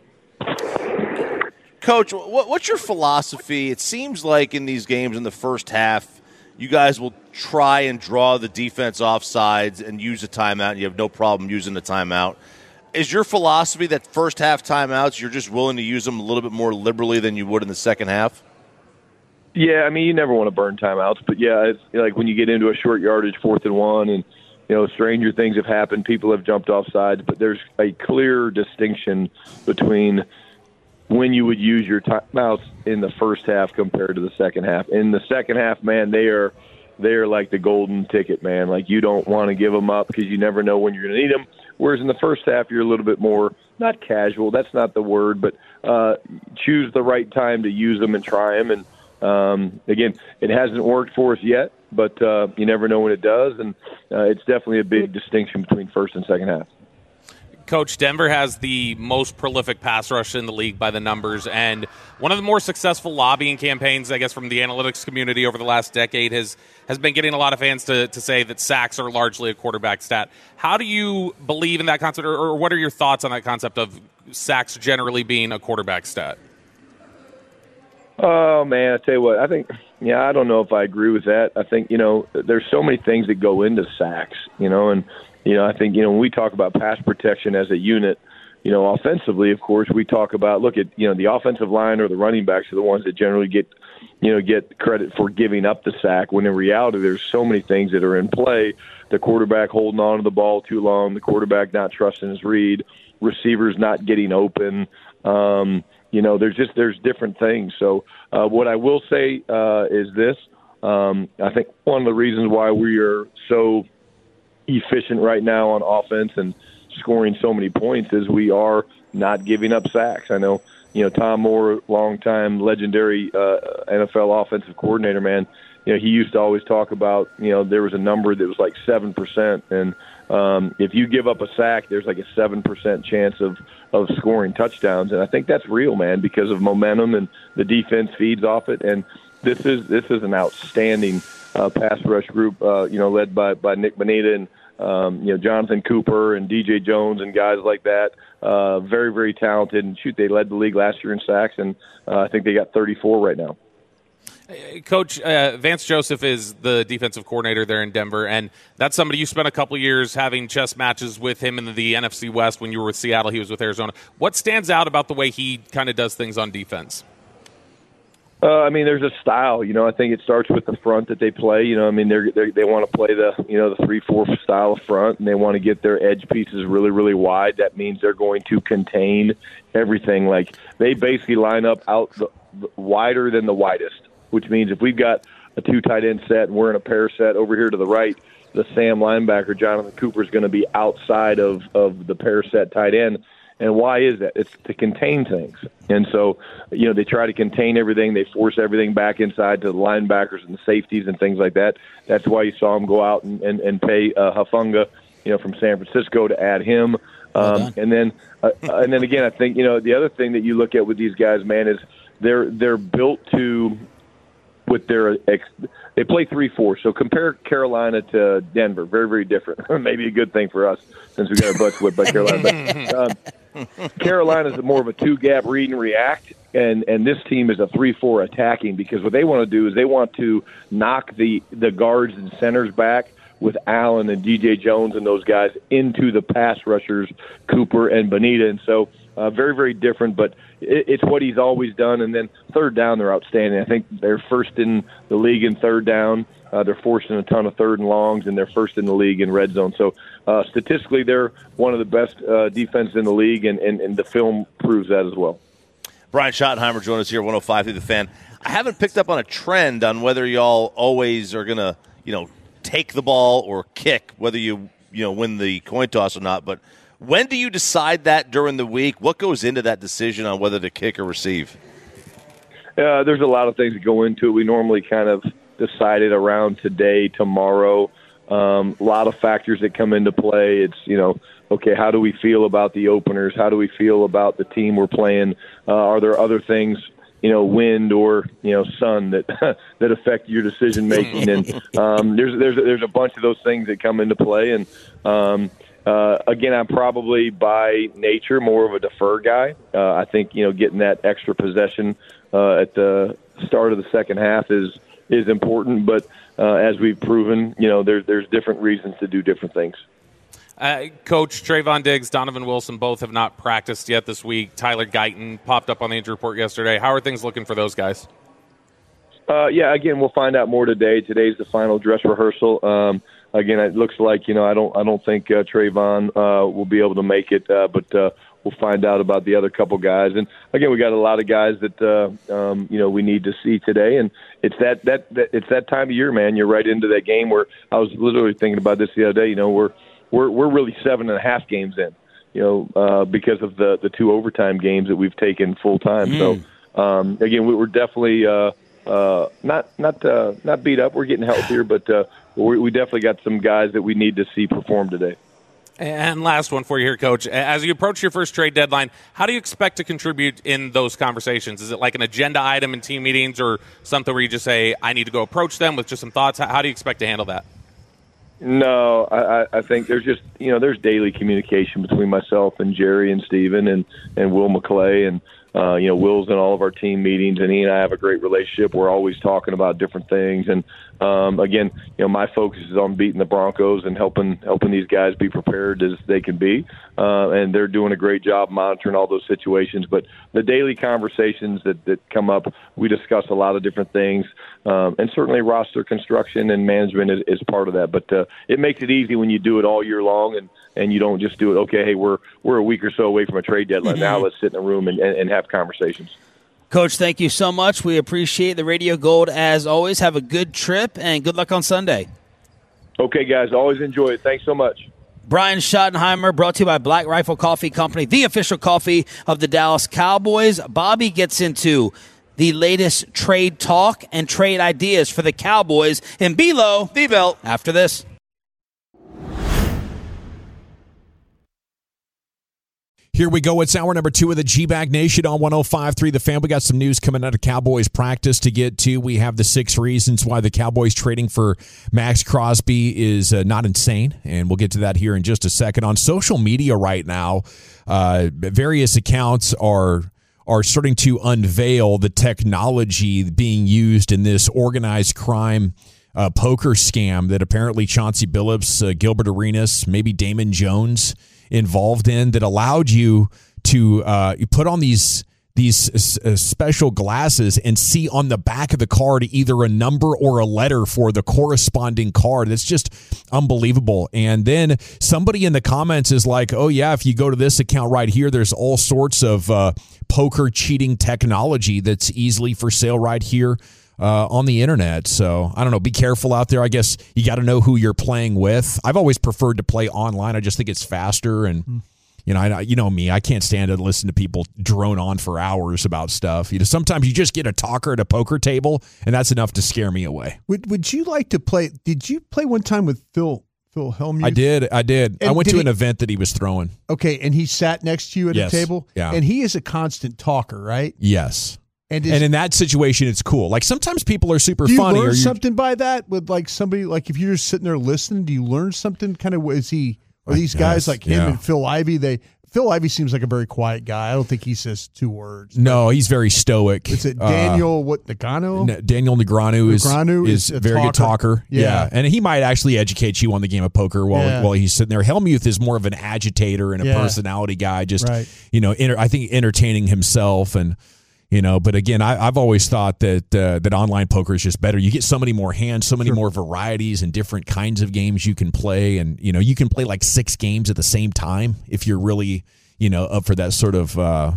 Coach, what, what's your philosophy? It seems like in these games in the first half, you guys will try and draw the defense off sides and use a timeout, and you have no problem using the timeout. Is your philosophy that first half timeouts, you're just willing to use them a little bit more liberally than you would in the second half? Yeah, I mean, you never want to burn timeouts, but yeah, it's like when you get into a short yardage, fourth and one, and, you know, stranger things have happened. People have jumped off sides, but there's a clear distinction between when you would use your timeouts in the first half compared to the second half. In the second half, man, they are they are like the golden ticket, man. Like, you don't want to give them up because you never know when you're going to need them. Whereas in the first half, you're a little bit more, not casual, that's not the word, but uh, choose the right time to use them and try them. And, um, again, it hasn't worked for us yet, but uh, you never know when it does. And uh, it's definitely a big distinction between first and second half. Coach, Denver has the most prolific pass rush in the league by the numbers, and one of the more successful lobbying campaigns, I guess, from the analytics community over the last decade has has been getting a lot of fans to, to say that sacks are largely a quarterback stat. How do you believe in that concept, or, or what are your thoughts on that concept of sacks generally being a quarterback stat? Oh, man, I tell you what, I think, yeah, I don't know if I agree with that. I think, you know, there's so many things that go into sacks, you know, and, you know, I think, you know, when we talk about pass protection as a unit, you know, offensively, of course, we talk about, look at, you know, the offensive line or the running backs are the ones that generally get, you know, get credit for giving up the sack, when in reality there's so many things that are in play. The quarterback holding on to the ball too long, the quarterback not trusting his read, receivers not getting open. Um, you know, there's just there's different things. So uh, what I will say uh, is this. Um, I think one of the reasons why we are so efficient right now on offense and scoring so many points is we are not giving up sacks. I know, you know, Tom Moore, longtime legendary uh, N F L offensive coordinator, man, you know, he used to always talk about, you know, there was a number that was like seven percent. And um, if you give up a sack, there's like a seven percent chance of, of scoring touchdowns. And I think that's real, man, because of momentum and the defense feeds off it. And this is this is an outstanding uh, pass rush group, uh, you know, led by, by Nick Bonita and, um, you know, Jonathan Cooper and D J Jones and guys like that. Uh, very, very talented. And, shoot, they led the league last year in sacks, and uh, I think they got thirty-four right now. Coach, uh, Vance Joseph is the defensive coordinator there in Denver, and that's somebody you spent a couple years having chess matches with him in the N F C West. When you were with Seattle, he was with Arizona. What stands out about the way he kind of does things on defense? Uh, I mean, there's a style. You know, I think it starts with the front that they play. You know, I mean, they're, they're, they want to play the, you know, the three four style of front, and they want to get their edge pieces really, really wide. That means they're going to contain everything. Like, they basically line up out the, the wider than the widest, which means if we've got a two tight end set and we're in a pair set over here to the right, the Sam linebacker, Jonathan Cooper, is going to be outside of, of the pair set tight end. And why is that? It's to contain things. And so, you know, they try to contain everything. They force everything back inside to the linebackers and the safeties and things like that. That's why you saw them go out and, and, and pay uh, Hufanga, you know, from San Francisco to add him. Um, and then, uh, and then again, I think, you know, the other thing that you look at with these guys, man, is they're they're built to, with their ex, they play three four. So compare Carolina to Denver. Very, very different. Maybe a good thing for us since we got our butts whipped by Carolina. But, um, Carolina's more of a two-gap read and react, and, and this team is a three four attacking, because what they want to do is they want to knock the, the guards and centers back with Allen and D J Jones and those guys into the pass rushers, Cooper and Bonita. And so uh, very, very different, but it, it's what he's always done. And then third down, they're outstanding. I think they're first in the league in third down. Uh, they're forcing a ton of third and longs, and they're first in the league in red zone. So uh, statistically, they're one of the best uh, defenses in the league, and, and, and the film proves that as well. Brian Schottenheimer joined us here, one oh five through the Fan. I haven't picked up on a trend on whether y'all always are going to, you know, take the ball or kick, whether you, you know, win the coin toss or not. But when do you decide that during the week? What goes into that decision on whether to kick or receive? Uh, there's a lot of things that go into it. We normally kind of decided around today, tomorrow. Um, a lot of factors that come into play. It's, you know, okay, how do we feel about the openers? How do we feel about the team we're playing? Uh, are there other things, you know, wind or, you know, sun that that affect your decision making? And um, there's there's there's a bunch of those things that come into play. And um, uh, again, I'm probably by nature more of a defer guy. Uh, I think, you know, getting that extra possession uh, at the start of the second half is is important, but uh, as we've proven, you know, there's there's different reasons to do different things. Uh, Coach, Trayvon Diggs, Donovan Wilson, both have not practiced yet this week. Tyler Guyton popped up on the injury report yesterday. How are things looking for those guys? Uh, yeah, again, we'll find out more today. Today's the final dress rehearsal. Um, again, it looks like, you know, I don't I don't think uh, Trayvon uh, will be able to make it, uh, but uh, we'll find out about the other couple guys. And again, we got a lot of guys that uh, um, you know, we need to see today. And it's that, that that it's that time of year, man. You're right into that game where I was literally thinking about this the other day. You know, we're we're we're really seven and a half games in. You know, uh, because of the the two overtime games that we've taken full time. Mm. So um, again, we, we're definitely uh, uh, not not uh, not beat up. We're getting healthier, but uh, we, we definitely got some guys that we need to see perform today. And last one for you here, Coach. As you approach your first trade deadline, how do you expect to contribute in those conversations? Is it like an agenda item in team meetings or something where you just say, I need to go approach them with just some thoughts? How do you expect to handle that? No, I, I think there's just, you know, there's daily communication between myself and Jerry and Steven and, and Will McClay. And, uh, you know, Will's in all of our team meetings, and he and I have a great relationship. We're always talking about different things. And, um, again, you know, my focus is on beating the Broncos and helping helping these guys be prepared as they can be. Uh, and they're doing a great job monitoring all those situations. But the daily conversations that, that come up, we discuss a lot of different things. Um, and certainly roster construction and management is, is part of that. But uh, it makes it easy when you do it all year long and, and you don't just do it, okay, hey, we're we're a week or so away from a trade deadline. Mm-hmm. Now let's sit in a room and, and, and have conversations. Coach, thank you so much. We appreciate the Radio Gold as always. Have a good trip and good luck on Sunday. Okay, guys. Always enjoy it. Thanks so much. Brian Schottenheimer, brought to you by Black Rifle Coffee Company, the official coffee of the Dallas Cowboys. Bobby gets into the latest trade talk and trade ideas for the Cowboys in Below the Belt after this. Here we go. It's hour number two of the G-Bag Nation on one oh five point three The Fan. We got some news coming out of Cowboys practice to get to. We have the six reasons why the Cowboys trading for Max Crosby is uh, not insane, and we'll get to that here in just a second. On social media right now, uh, various accounts are are starting to unveil the technology being used in this organized crime uh, poker scam that apparently Chauncey Billups, uh, Gilbert Arenas, maybe Damon Jones involved in, that allowed you to uh, you put on these these uh, special glasses and see on the back of the card either a number or a letter for the corresponding card. It's just unbelievable. And then somebody in the comments is like, oh yeah, if you go to this account right here, there's all sorts of uh, poker cheating technology that's easily for sale right here Uh, on the internet. So I don't know, be careful out there. I guess you got to know who you're playing with. I've always preferred to play online. I just think it's faster. And mm. you know, I, you know me, I can't stand to listen to people drone on for hours about stuff. You know, sometimes you just get a talker at a poker table and that's enough to scare me away. Would Would you like to play? Did you play one time with Phil Phil Hellmuth? I did. I did. And I went did to he, an event that he was throwing. Okay, and he sat next to you at yes. a table. Yeah, and he is a constant talker, right? Yes. And, is, and in that situation, it's cool. Like sometimes people are super do you funny. Learn or you something by that with like somebody like if you're just sitting there listening, do you learn something? Kind of is he? Are these guys like him yeah. and Phil Ivey? They Phil Ivey seems like a very quiet guy. I don't think he says two words. No, he's very stoic. Is it Daniel uh, what Negreanu? N- Daniel Negreanu is Negreanu is, is a very talker. good talker. Yeah. yeah, and he might actually educate you on the game of poker while yeah. while he's sitting there. Hellmuth is more of an agitator and a yeah. personality guy. Just right. you know, enter, I think entertaining himself and. You know, but again, I, I've always thought that uh, that online poker is just better. You get so many more hands, so many sure. more varieties and different kinds of games you can play. And, you know, you can play like six games at the same time if you're really, you know, up for that sort of uh,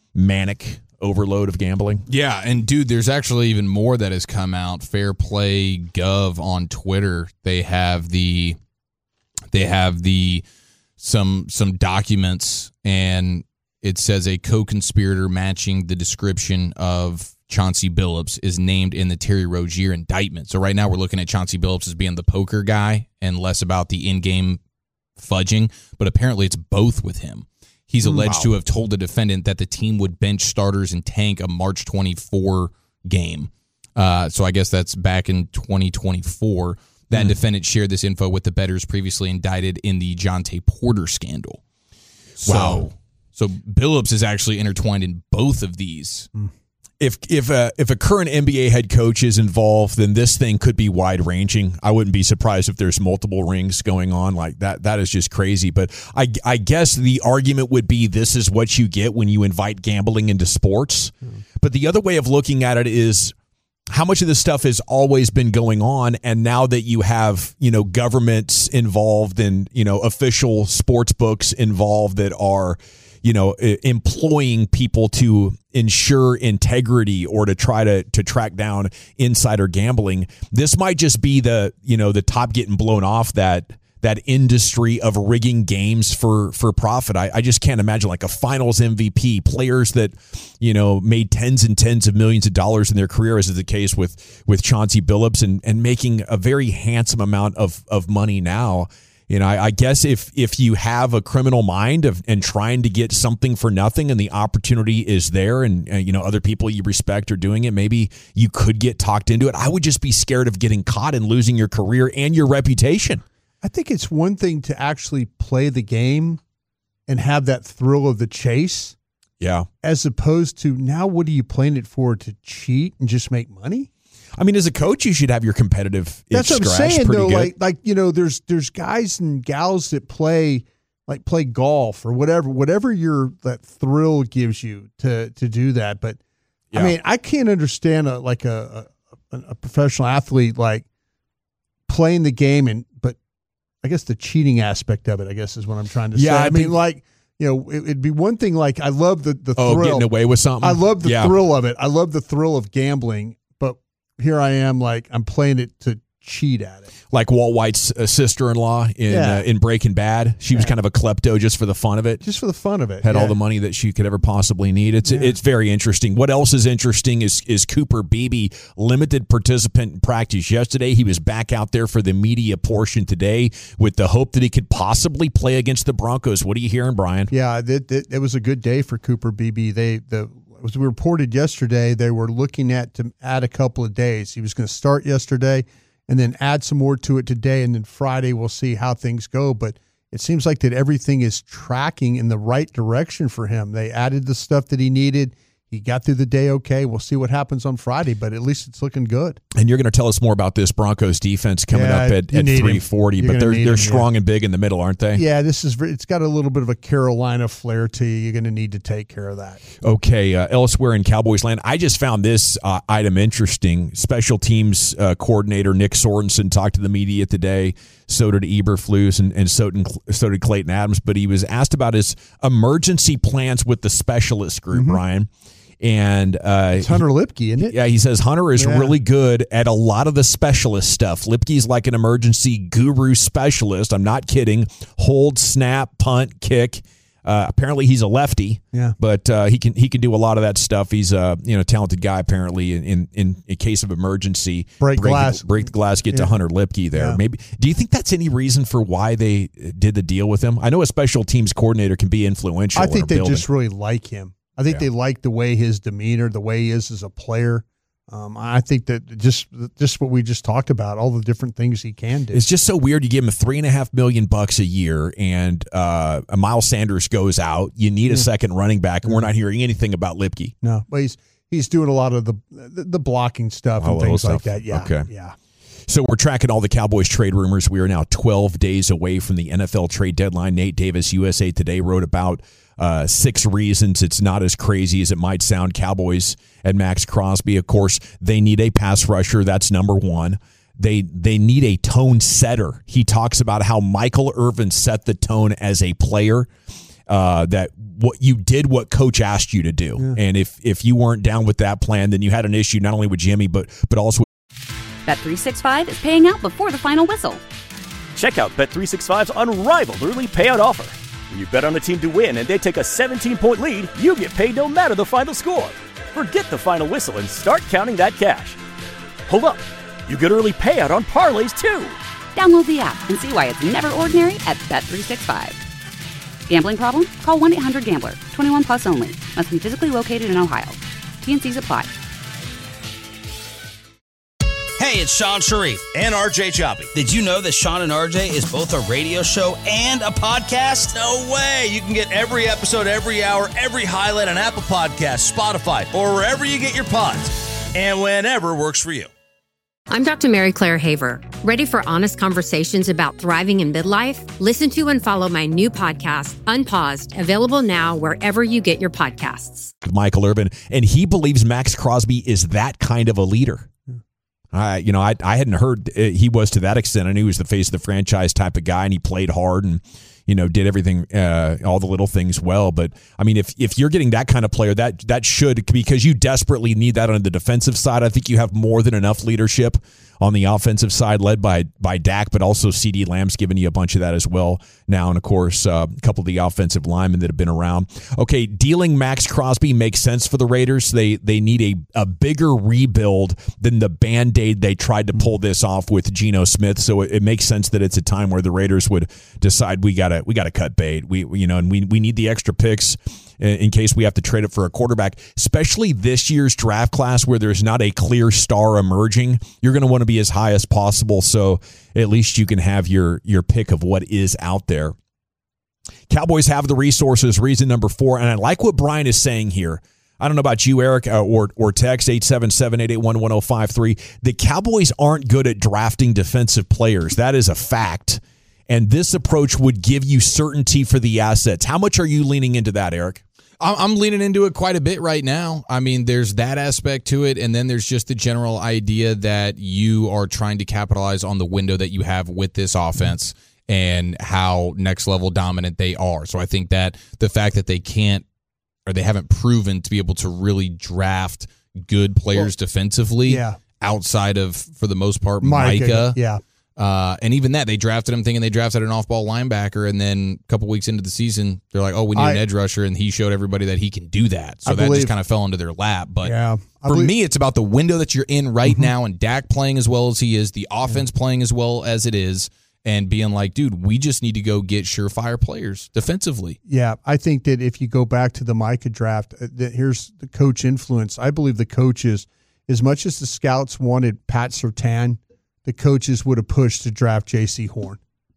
manic overload of gambling. Yeah, and dude, there's actually even more that has come out. Fair Play Gov on Twitter, they have the they have the some some documents, and it says a co-conspirator matching the description of Chauncey Billups is named in the Terry Rozier indictment. So right now we're looking at Chauncey Billups as being the poker guy and less about the in-game fudging, but apparently it's both with him. He's alleged wow. to have told the defendant that the team would bench starters and tank a March twenty-fourth game. Uh, so I guess that's back in twenty twenty-four. That mm. defendant shared this info with the bettors previously indicted in the Jonte Porter scandal. So, wow. So Billups is actually intertwined in both of these. If if a if a current N B A head coach is involved, then this thing could be wide ranging. I wouldn't be surprised if there's multiple rings going on like that. That is just crazy. But I I guess the argument would be this is what you get when you invite gambling into sports. Hmm. But the other way of looking at it is how much of this stuff has always been going on, and now that you have, you know, governments involved and, you know, official sports books involved that are, you know, employing people to ensure integrity or to try to to track down insider gambling. This might just be the, you know, the top getting blown off that that industry of rigging games for for profit. I, I just can't imagine like a finals M V P, players that, you know, made tens and tens of millions of dollars in their career, as is the case with with Chauncey Billups, and and making a very handsome amount of of money now. You know, I, I guess if if you have a criminal mind of and trying to get something for nothing and the opportunity is there and, uh, you know, other people you respect are doing it, maybe you could get talked into it. I would just be scared of getting caught and losing your career and your reputation. I think it's one thing to actually play the game and have that thrill of the chase. Yeah. As opposed to now, what are you playing it for? To cheat and just make money? I mean, as a coach, you should have your competitive itch That's what I'm scratched saying, pretty though. good. Like, like you know, there's there's guys and gals that play like play golf or whatever, whatever your that thrill gives you to to do that. But Yeah. I mean, I can't understand a like a, a a professional athlete like playing the game and but I guess the cheating aspect of it, I guess, is what I'm trying to Yeah, say. I I mean, think- like. You know, it, it'd be one thing. Like I love the the Oh, thrill. getting away with something? I love the Yeah. thrill of it. I love the thrill of gambling. But here I am, like I'm playing it to cheat at it. Like Walt White's uh, sister-in-law in Yeah. uh, in Breaking Bad. She was kind of a klepto just for the fun of it. Just for the fun of it. Had yeah. all the money that she could ever possibly need. It's Yeah. it's very interesting. What else is interesting is is Cooper Beebe, limited participant in practice yesterday. He was back out there for the media portion today with the hope that he could possibly play against the Broncos. What are you hearing, Brian? Yeah, it, it, it was a good day for Cooper Beebe. They the as we reported yesterday, they were looking at to add a couple of days. He was going to start yesterday and then add some more to it today, and then Friday we'll see how things go. But it seems like that everything is tracking in the right direction for him. They added the stuff that he needed. He got through the day okay. We'll see what happens on Friday, but at least it's looking good. And you're going to tell us more about this Broncos defense coming Yeah, up at, you at need him. three forty, You're but gonna they're need they're him, strong and big in the middle, aren't they? Yeah, this is it's got a little bit of a Carolina flair to you. You're going to need to take care of that. Okay, uh, elsewhere in Cowboys land, I just found this uh, item interesting. Special teams uh, coordinator Nick Sorensen talked to the media today. So did Eberflus and, and so, did, so did Clayton Adams. But he was asked about his emergency plans with the specialist group, Mm-hmm. Brian. And uh, It's Hunter Lipke, isn't it? yeah, he says Hunter is Yeah. really good at a lot of the specialist stuff. Lipke's like an emergency guru specialist. I'm not kidding. Hold, snap, punt, kick. Uh, apparently, he's a lefty. Yeah. but uh, he can he can do a lot of that stuff. He's a you know talented guy. Apparently, in in, in a case of emergency, Break break glass. break the glass, get to Yeah. Hunter Lipke there. Yeah. Maybe. Do you think that's any reason for why they did the deal with him? I know a special teams coordinator can be influential. I in think a they building. just really like him. I think Yeah. they like the way his demeanor, the way he is as a player. Um, I think that just just what we just talked about, all the different things he can do. It's just so weird. You give him three and a half million bucks a year, and uh, Miles Sanders goes out. You need a Yeah. second running back, and we're not hearing anything about Lipke. No, but he's he's doing a lot of the the, the blocking stuff All and those things like stuff. that. Yeah. Okay. Yeah. So we're tracking all the Cowboys trade rumors. We are now twelve days away from the N F L trade deadline. Nate Davis, U S A Today, wrote about uh, six reasons it's not as crazy as it might sound. Cowboys and Max Crosby, of course, they need a pass rusher. That's number one. They they need a tone setter. He talks about how Michael Irvin set the tone as a player. Uh, that what you did, what coach asked you to do, Yeah. and if if you weren't down with that plan, then you had an issue not only with Jimmy but but also. Bet three sixty-five is paying out before the final whistle. Check out Bet three sixty-five's unrivaled early payout offer. When you bet on a team to win and they take a seventeen-point lead, you get paid no matter the final score. Forget the final whistle and start counting that cash. Hold up. You get early payout on parlays, too. Download the app and see why it's never ordinary at Bet three sixty-five. Gambling problem? Call one eight hundred gambler. twenty-one plus only. Must be physically located in Ohio. T N Cs apply. Hey, it's Sean Sharif. And R J Choppy. Did you know that Sean and R J is both a radio show and a podcast? No way. You can get every episode, every hour, every highlight on Apple Podcasts, Spotify, or wherever you get your pods. And whenever works for you. I'm Doctor Mary Claire Haver. Ready for honest conversations about thriving in midlife? Listen to and follow my new podcast, Unpaused, available now wherever you get your podcasts. Michael Irvin, and he believes Max Crosby is that kind of a leader. I, you know, I I hadn't heard he was to that extent. I knew he was the face of the franchise type of guy, and he played hard and, you know, did everything, uh, all the little things well. But I mean, if if you're getting that kind of player, that that should, because you desperately need that on the defensive side. I think you have more than enough leadership on the offensive side, led by by Dak, but also CeeDee Lamb's giving you a bunch of that as well now. And, of course, uh, a couple of the offensive linemen that have been around. Okay, dealing Max Crosby makes sense for the Raiders. They they need a, a bigger rebuild than the Band-Aid they tried to pull this off with Geno Smith. So it, it makes sense that it's a time where the Raiders would decide we gotta we gotta cut bait. We you know, and we we need the extra picks in case we have to trade it for a quarterback, especially this year's draft class where there's not a clear star emerging. You're going to want to be as high as possible, so at least you can have your your pick of what is out there. Cowboys have the resources, reason number four, and I like what Brian is saying here. I don't know about you, Eric, uh, or or text eight seven seven, eight eight one, one oh five three. The Cowboys aren't good at drafting defensive players. That is a fact, and this approach would give you certainty for the assets. How much are you leaning into that, Eric? I'm leaning into it quite a bit right now. I mean, there's that aspect to it, and then there's just the general idea that you are trying to capitalize on the window that you have with this offense and how next-level dominant they are. So I think that the fact that they can't or they haven't proven to be able to really draft good players well, defensively yeah. outside of, for the most part, Micah. Micah. Yeah. Uh, and even that, they drafted him thinking they drafted an off-ball linebacker, and then a couple weeks into the season, they're like, oh, we need I, an edge rusher, and he showed everybody that he can do that. So I that believe, just kind of fell into their lap. But yeah, for believe, me, it's about the window that you're in right mm-hmm. now, and Dak playing as well as he is, the offense yeah. playing as well as it is, and being like, dude, we just need to go get surefire players defensively. Yeah, I think that if you go back to the Micah draft, uh, that here's the coach influence. I believe the coaches, as much as the scouts wanted Pat Surtain, the coaches would have pushed to draft J C Horn,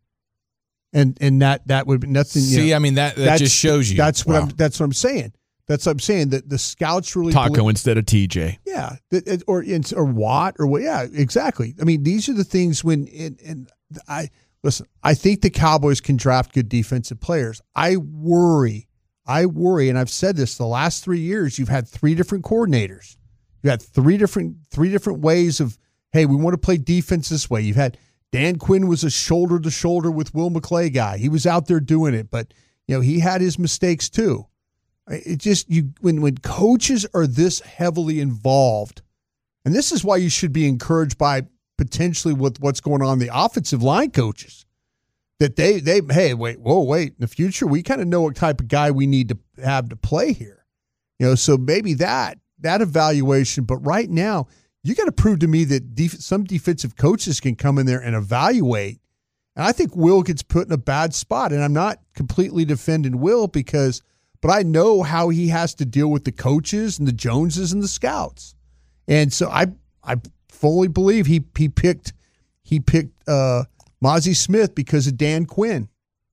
and and that that would be nothing. You See, know, I mean that that just shows you. That's what wow. I'm. That's what I'm saying. That's what I'm saying. That the scouts really Taco believe, instead of T J. Yeah, that, or or Watt or what? Yeah, exactly. I mean, these are the things when and, and I listen. I think the Cowboys can draft good defensive players. I worry. I worry, and I've said this the last three years. You've had three different coordinators. You had three different three different ways of. Hey, we want to play defense this way. You've had Dan Quinn was a shoulder to shoulder with Will McClay guy. He was out there doing it, but you know he had his mistakes too. It just you when when coaches are this heavily involved, and this is why you should be encouraged by potentially with what's going on in the offensive line coaches. That they they hey wait whoa wait in the future we kind of know what type of guy we need to have to play here, you know. So maybe that that evaluation, but right now. You got to prove to me that def- some defensive coaches can come in there and evaluate. And I think Will gets put in a bad spot. And I'm not completely defending Will because, but I know how he has to deal with the coaches and the Joneses and the scouts. And so I I fully believe he he picked he picked uh, Mozzie Smith because of Dan Quinn.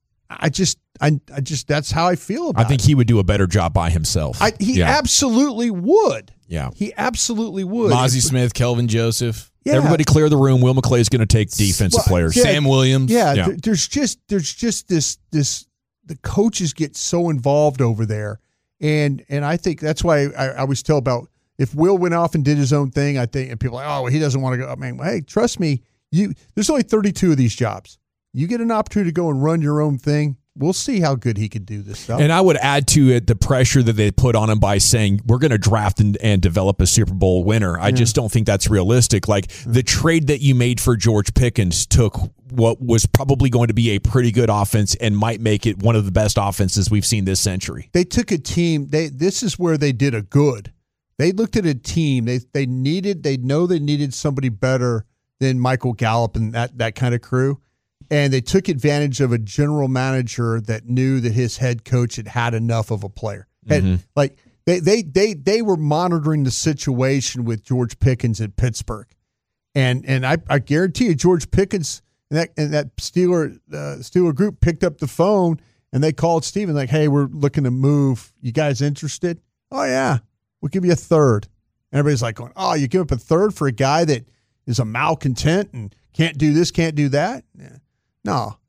I just I I just that's how I feel about it. I think it. he would do a better job by himself. I, he yeah. absolutely would. Yeah. He absolutely would. Mozzie Smith, Kelvin Joseph. Yeah. Everybody clear the room. Will McClay is going to take defensive well, players. Yeah, Sam Williams. Yeah, yeah. There, there's just there's just this this the coaches get so involved over there, and and I think that's why I, I always tell about if Will went off and did his own thing. I think and people are like, oh, well, he doesn't want to go. I mean, hey, trust me, you there's only thirty-two of these jobs. You get an opportunity to go and run your own thing. We'll see how good he could do this stuff. And I would add to it the pressure that they put on him by saying, we're going to draft and, and develop a Super Bowl winner. I yeah. just don't think that's realistic. Like the trade that you made for George Pickens took what was probably going to be a pretty good offense and might make it one of the best offenses we've seen this century. They took a team. They This is where they did a good. They looked at a team. They they needed, they know they needed somebody better than Michael Gallup and that, that kind of crew. And they took advantage of a general manager that knew that his head coach had had enough of a player. Had, mm-hmm. Like they, they they they were monitoring the situation with George Pickens in Pittsburgh, and and I, I guarantee you George Pickens and that and that Steeler uh, Steeler group picked up the phone and they called Steven like, hey, we're looking to move. You guys interested? Oh yeah, we'll give you a third. And everybody's like going, oh, you give up a third for a guy that is a malcontent and can't do this, can't do that. Yeah. No,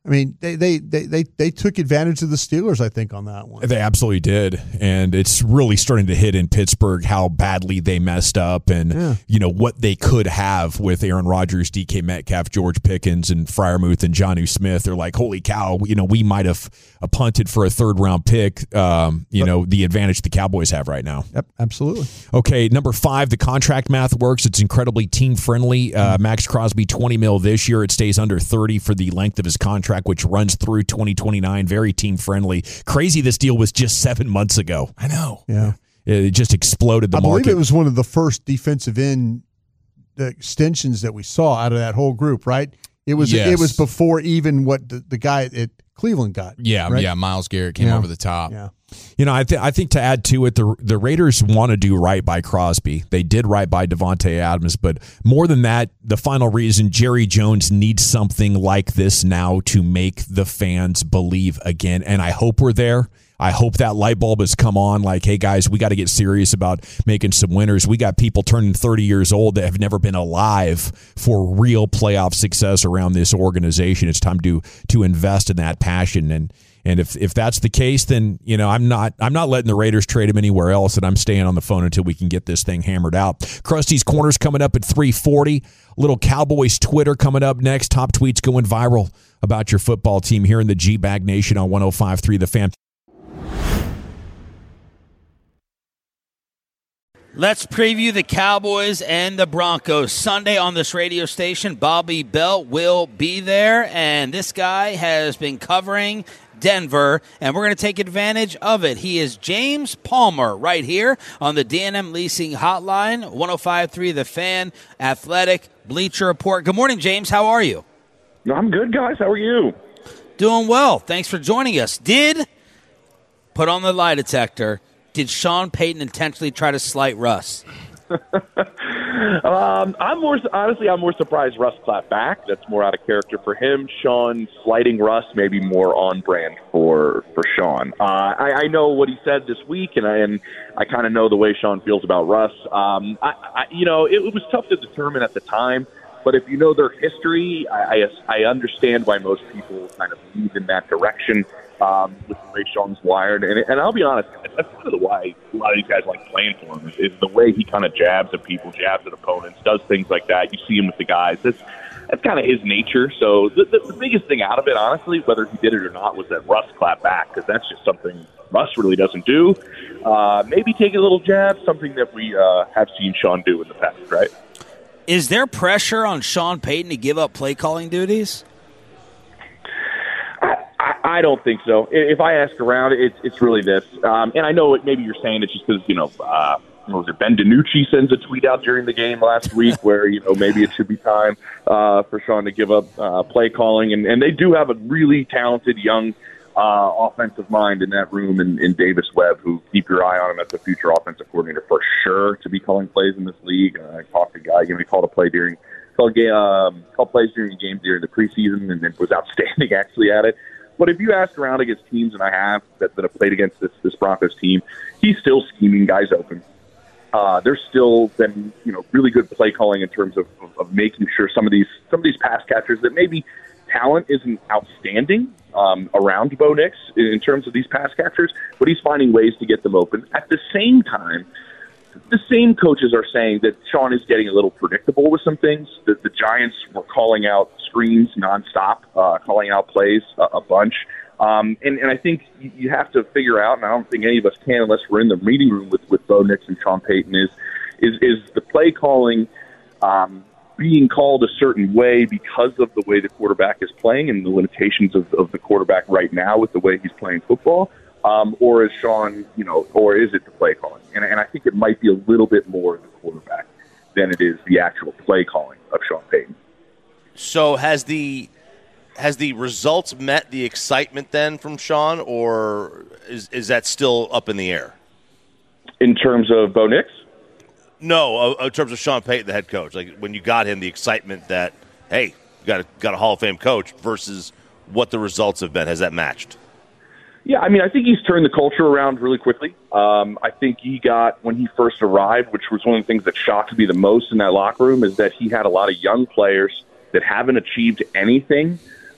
I mean, they, they, they, they, they took advantage of the Steelers, I think, on that one. They absolutely did. And it's really starting to hit in Pittsburgh how badly they messed up and, yeah. you know, what they could have with Aaron Rodgers, D K Metcalf, George Pickens, and Freiermuth and Jonnu Smith. They're like, holy cow, you know, we might have punted for a third-round pick, um, you know, the advantage the Cowboys have right now. Yep, absolutely. Okay, number five, the contract math works. It's incredibly team-friendly. Uh, Max Crosby, twenty mil this year. It stays under thirty for the length of his contract, which runs through twenty twenty-nine. Very team-friendly. Crazy this deal was just seven months ago. I know. Yeah. It just exploded the I market. I believe it was one of the first defensive end extensions that we saw out of that whole group, right? It was yes. it was before even what the, the guy at Cleveland got. Yeah, right? yeah. Myles Garrett came yeah. over the top. Yeah. You know, I, th- I think to add to it, the the Raiders want to do right by Crosby. They did right by Devontae Adams, but more than that, the final reason, Jerry Jones needs something like this now to make the fans believe again, and I hope we're there. I hope that light bulb has come on like, hey, guys, we got to get serious about making some winners. We got people turning thirty years old that have never been alive for real playoff success around this organization. It's time to to invest in that passion. And and if if that's the case, then, you know, I'm not I'm not letting the Raiders trade him anywhere else, and I'm staying on the phone until we can get this thing hammered out. Krusty's Corners coming up at three forty. Little Cowboys Twitter coming up next. Top tweets going viral about your football team here in the G-Bag Nation on one oh five point three The Fan. Let's preview the Cowboys and the Broncos. Sunday on this radio station, Bobby Belt will be there, and this guy has been covering Denver, and we're going to take advantage of it. He is James Palmer right here on the D and M Leasing Hotline, one oh five point three The Fan, Athletic, Bleacher Report. Good morning, James. How are you? I'm good, guys. How are you? Doing well. Thanks for joining us. Did, put on the lie detector, did Sean Payton intentionally try to slight Russ? um, I'm more honestly, I'm more surprised Russ clapped back. That's more out of character for him. Sean slighting Russ, maybe more on brand for for Sean. Uh, I, I know what he said this week, and I and I kind of know the way Sean feels about Russ. Um, I, I, you know, it, it was tough to determine at the time. But if you know their history, I, I, I understand why most people kind of move in that direction um, with the way Sean's wired. And, and I'll be honest, that's kind of the why a lot of these guys like playing for him, is, is the way he kind of jabs at people, jabs at opponents, does things like that. You see him with the guys. That's, that's kind of his nature. So the, the, the biggest thing out of it, honestly, whether he did it or not, was that Russ clapped back, because that's just something Russ really doesn't do. Uh, maybe take a little jab, something that we uh, have seen Sean do in the past, right? Is there pressure on Sean Payton to give up play calling duties? I, I, I don't think so. If I ask around, it's it's really this. Um, and I know it, maybe you're saying it's just because, you know, uh, what was it, Ben DiNucci sends a tweet out during the game last week where, you know, maybe it should be time uh, for Sean to give up uh, play calling. And, and they do have a really talented young Uh, offensive mind in that room, in, in Davis Webb, who keep your eye on him as the future offensive coordinator for sure to be calling plays in this league. Uh, I talked to a guy, gave me a call to play during, called, um, called plays during games during the preseason, and then was outstanding actually at it. But if you ask around against teams, and I have, that, that have played against this, this Broncos team, he's still scheming guys open. Uh, there's still been, you know, really good play calling in terms of, of, of making sure some of these some of these pass catchers that maybe talent isn't outstanding um, around Bo Nix in, in terms of these pass catchers, but he's finding ways to get them open. At the same time, the same coaches are saying that Sean is getting a little predictable with some things. The, the Giants were calling out screens nonstop, uh, calling out plays a, a bunch. Um, and, and I think you have to figure out, and I don't think any of us can unless we're in the meeting room with, with Bo Nix and Sean Payton, is is, is the play calling um, being called a certain way because of the way the quarterback is playing and the limitations of, of the quarterback right now with the way he's playing football, um, or is Sean, you know, or is it the play calling? And, and I think it might be a little bit more the quarterback than it is the actual play calling of Sean Payton. So has the has the results met the excitement then from Sean, or is is that still up in the air? In terms of Bo Nix? No, uh, in terms of Sean Payton, the head coach. Like when you got him, the excitement that, hey, you got a, got a Hall of Fame coach versus what the results have been. Has that matched? Yeah, I mean, I think he's turned the culture around really quickly. Um, I think he got, when he first arrived, which was one of the things that shocked me the most in that locker room, is that he had a lot of young players that haven't achieved anything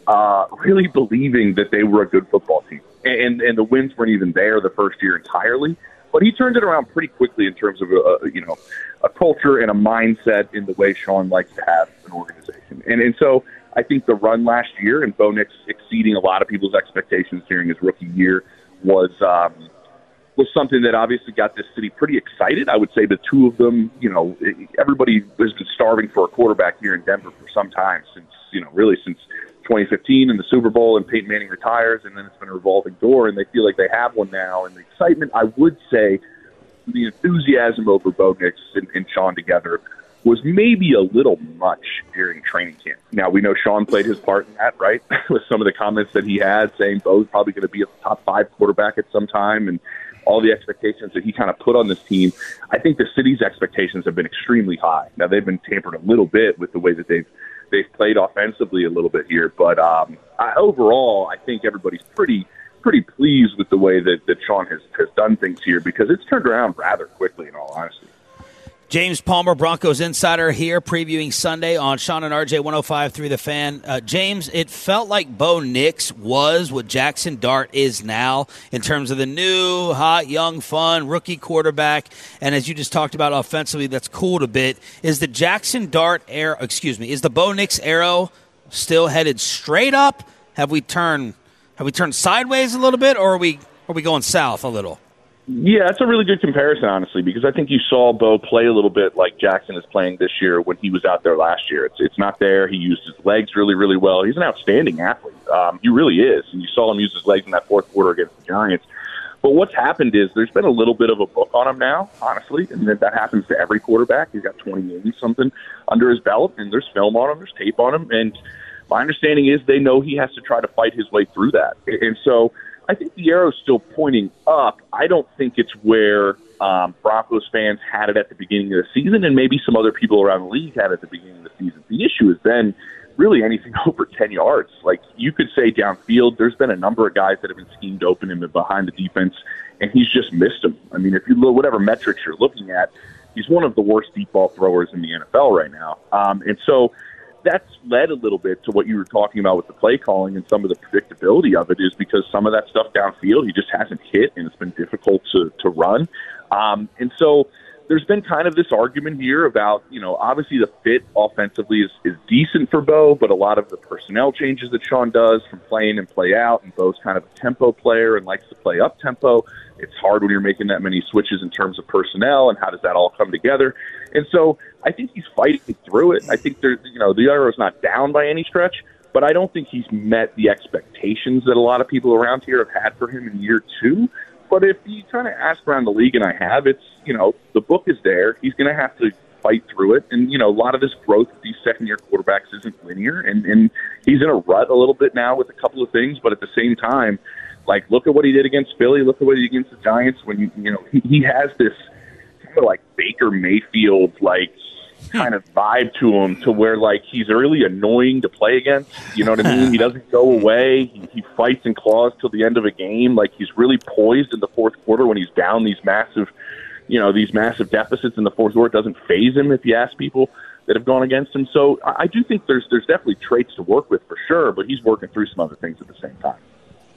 uh, really believing that they were a good football team. And, and the wins weren't even there the first year entirely. But he turned it around pretty quickly in terms of a, you know, a culture and a mindset in the way Sean likes to have an organization. And, and so I think the run last year and Bo Nix exceeding a lot of people's expectations during his rookie year was um, was something that obviously got this city pretty excited. I would say the two of them, you know, everybody has been starving for a quarterback here in Denver for some time, since, you know, really since twenty fifteen and the Super Bowl, and Peyton Manning retires, and then it's been a revolving door, and they feel like they have one now. And the excitement, I would say, the enthusiasm over Bo Nix and, and Sean together was maybe a little much during training camp. Now, we know Sean played his part in that, right, with some of the comments that he had, saying Bo's probably going to be a top five quarterback at some time, and all the expectations that he kind of put on this team. I think the city's expectations have been extremely high. Now, they've been tampered a little bit with the way that they've they've played offensively a little bit here, but um, I, overall, I think everybody's pretty pretty pleased with the way that, that Sean has, has done things here, because it's turned around rather quickly, in all honesty. James Palmer, Broncos Insider, here previewing Sunday on Sean and R J one oh five through the Fan. Uh, James, it felt like Bo Nix was what Jackson Dart is now in terms of the new, hot, young, fun rookie quarterback. And as you just talked about offensively, that's cooled a bit. Is the Jackson Dart arrow, excuse me, is the Bo Nix arrow still headed straight up? Have we turned have we turned sideways a little bit, or are we are we going south a little? Yeah, that's a really good comparison, honestly, because I think you saw Bo play a little bit like Jackson is playing this year when he was out there last year. It's it's not there. He used his legs really, really well. He's an outstanding athlete. Um, he really is. And you saw him use his legs in that fourth quarter against the Giants. But what's happened is there's been a little bit of a book on him now, honestly, and that, that happens to every quarterback. He's got twenty games something under his belt, and there's film on him, there's tape on him, and my understanding is they know he has to try to fight his way through that. And so I think the arrow's still pointing up. I don't think it's where um, Broncos fans had it at the beginning of the season, and maybe some other people around the league had it at the beginning of the season. The issue is then really anything over ten yards. Like, you could say downfield, there's been a number of guys that have been schemed open and been behind the defense, and he's just missed them. I mean, if you look, whatever metrics you're looking at, he's one of the worst deep ball throwers in the N F L right now. Um, and so that's led a little bit to what you were talking about with the play calling, and some of the predictability of it is because some of that stuff downfield he just hasn't hit, and it's been difficult to, to run. Um, and so there's been kind of this argument here about, you know, obviously the fit offensively is, is decent for Bo, but a lot of the personnel changes that Sean does from playing and play out, and Bo's kind of a tempo player and likes to play up tempo. It's hard when you're making that many switches in terms of personnel, and how does that all come together? And so I think he's fighting through it. I think there, you know, the arrow's not down by any stretch, but I don't think he's met the expectations that a lot of people around here have had for him in year two. But if you kind of ask around the league, and I have, it's, you know, the book is there. He's going to have to fight through it. And, you know, a lot of this growth with these second-year quarterbacks isn't linear. And, and he's in a rut a little bit now with a couple of things. But at the same time, like, look at what he did against Philly. Look at what he did against the Giants. When, you, you know, he, he has this kind of like Baker Mayfield, like, kind of vibe to him, to where, like, he's really annoying to play against. You know what I mean? He doesn't go away. He, he fights and claws till the end of a game. Like, he's really poised in the fourth quarter when he's down these massive, you know, these massive deficits in the fourth quarter. It doesn't faze him if you ask people that have gone against him. So I, I do think there's there's definitely traits to work with for sure, but he's working through some other things at the same time.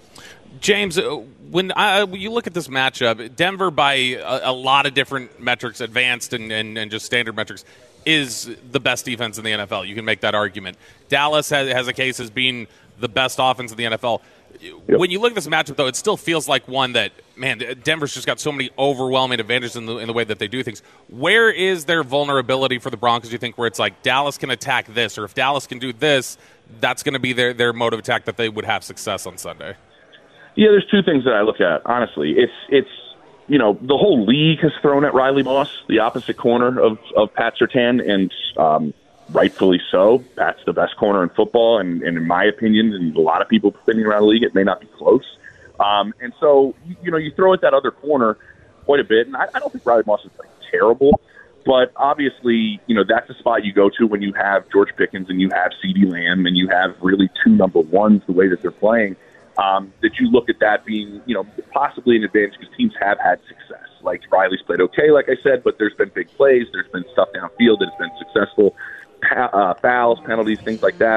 James, when, I, when you look at this matchup, Denver, by a, a lot of different metrics, advanced and, and, and just standard metrics, is the best defense in the N F L. You can make that argument. Dallas has, has a case as being the best offense in the N F L. Yep. When you look at this matchup, though, it still feels like one that, man, Denver's just got so many overwhelming advantages in the, in the way that they do things. Where is their vulnerability for the Broncos, you think, where it's like Dallas can attack this, or if Dallas can do this, that's going to be their, their mode of attack that they would have success on Sunday? Yeah, there's two things that I look at, honestly. It's, it's you know, the whole league has thrown at Riley Moss, the opposite corner of, of Pat Surtain, and um, rightfully so. Pat's the best corner in football, and, and in my opinion, and a lot of people spinning around the league, it may not be close. Um, and so, you know, you throw at that other corner quite a bit, and I, I don't think Riley Moss is like terrible, but obviously, you know, that's the spot you go to when you have George Pickens and you have CeeDee Lamb and you have really two number ones the way that they're playing. Um, that you look at that being, you know, possibly an advantage because teams have had success. Like, Riley's played okay, like I said, but there's been big plays. There's been stuff downfield that has been successful, uh, fouls, penalties, things like that.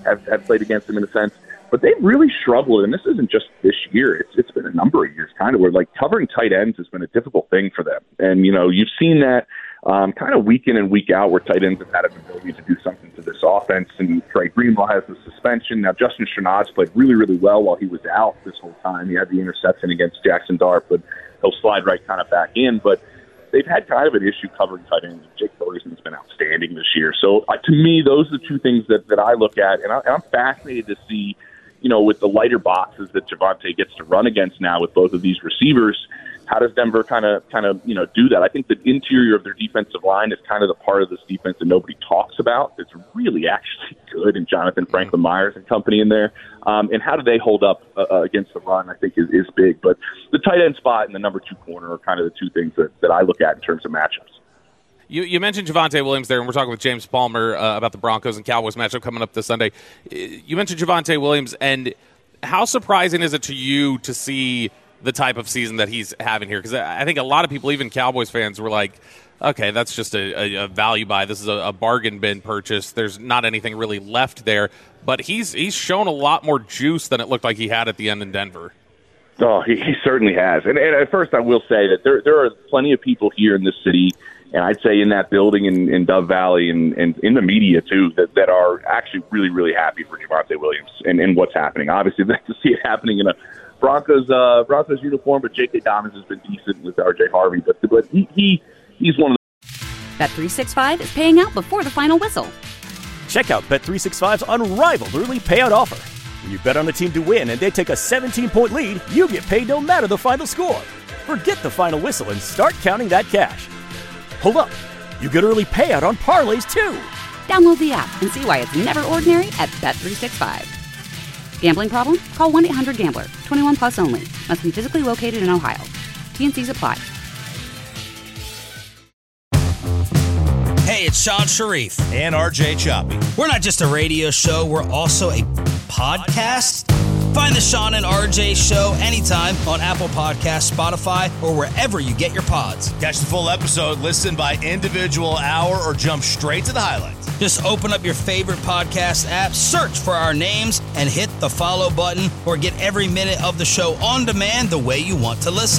have, have played against them in a sense. But they've really struggled, and this isn't just this year. It's it's been a number of years, kind of, where like covering tight ends has been a difficult thing for them. And you know, you've seen that um, kind of week in and week out, where tight ends have had an ability to do something to this offense. And Trey Greenlaw has the suspension. Now Justin Strnad's played really, really well while he was out this whole time. He had the interception against Jackson Dart, but he'll slide right kind of back in. But they've had kind of an issue covering tight ends. Jake Ferguson's been outstanding this year. So uh, to me, those are the two things that, that I look at, and, I, and I'm fascinated to see, you know, with the lighter boxes that Javonte gets to run against now with both of these receivers, how does Denver kind of, kind of, you know, do that? I think the interior of their defensive line is kind of the part of this defense that nobody talks about. It's really actually good, and Jonathan Franklin Myers and company in there. Um, and how do they hold up uh, against the run, I think, is, is big. But the tight end spot and the number two corner are kind of the two things that, that I look at in terms of matchups. You, you mentioned Javonte Williams there, and we're talking with James Palmer uh, about the Broncos and Cowboys matchup coming up this Sunday. You mentioned Javonte Williams, and how surprising is it to you to see the type of season that he's having here? Because I think a lot of people, even Cowboys fans, were like, okay, that's just a, a, a value buy. This is a, a bargain bin purchase. There's not anything really left there. But he's he's shown a lot more juice than it looked like he had at the end in Denver. Oh, he, he certainly has. And, and at first I will say that there there are plenty of people here in this city, and I'd say in that building in, in Dove Valley and, and in the media, too, that, that are actually really, really happy for Javonte Williams and, and what's happening. Obviously, they like to see it happening in a Broncos uh, Broncos uniform, but J K. Dobbins has been decent with R J Harvey. But, but he, he he's one of the... Bet three sixty-five is paying out before the final whistle. Check out Bet three sixty-five's unrivaled early payout offer. When you bet on a team to win and they take a seventeen-point lead, you get paid no matter the final score. Forget the final whistle and start counting that cash. Hold up. You get early payout on parlays, too. Download the app and see why it's never ordinary at Bet three sixty-five. Gambling problem? Call one eight hundred gambler. twenty-one plus only. Must be physically located in Ohio. T N Cs apply. Hey, it's Sean Sharif. And R J Choppy. We're not just a radio show, we're also a podcast. Find the Sean and R J Show anytime on Apple Podcasts, Spotify, or wherever you get your pods. Catch the full episode, listen by individual hour, or jump straight to the highlights. Just open up your favorite podcast app, search for our names, and hit the follow button, or get every minute of the show on demand the way you want to listen.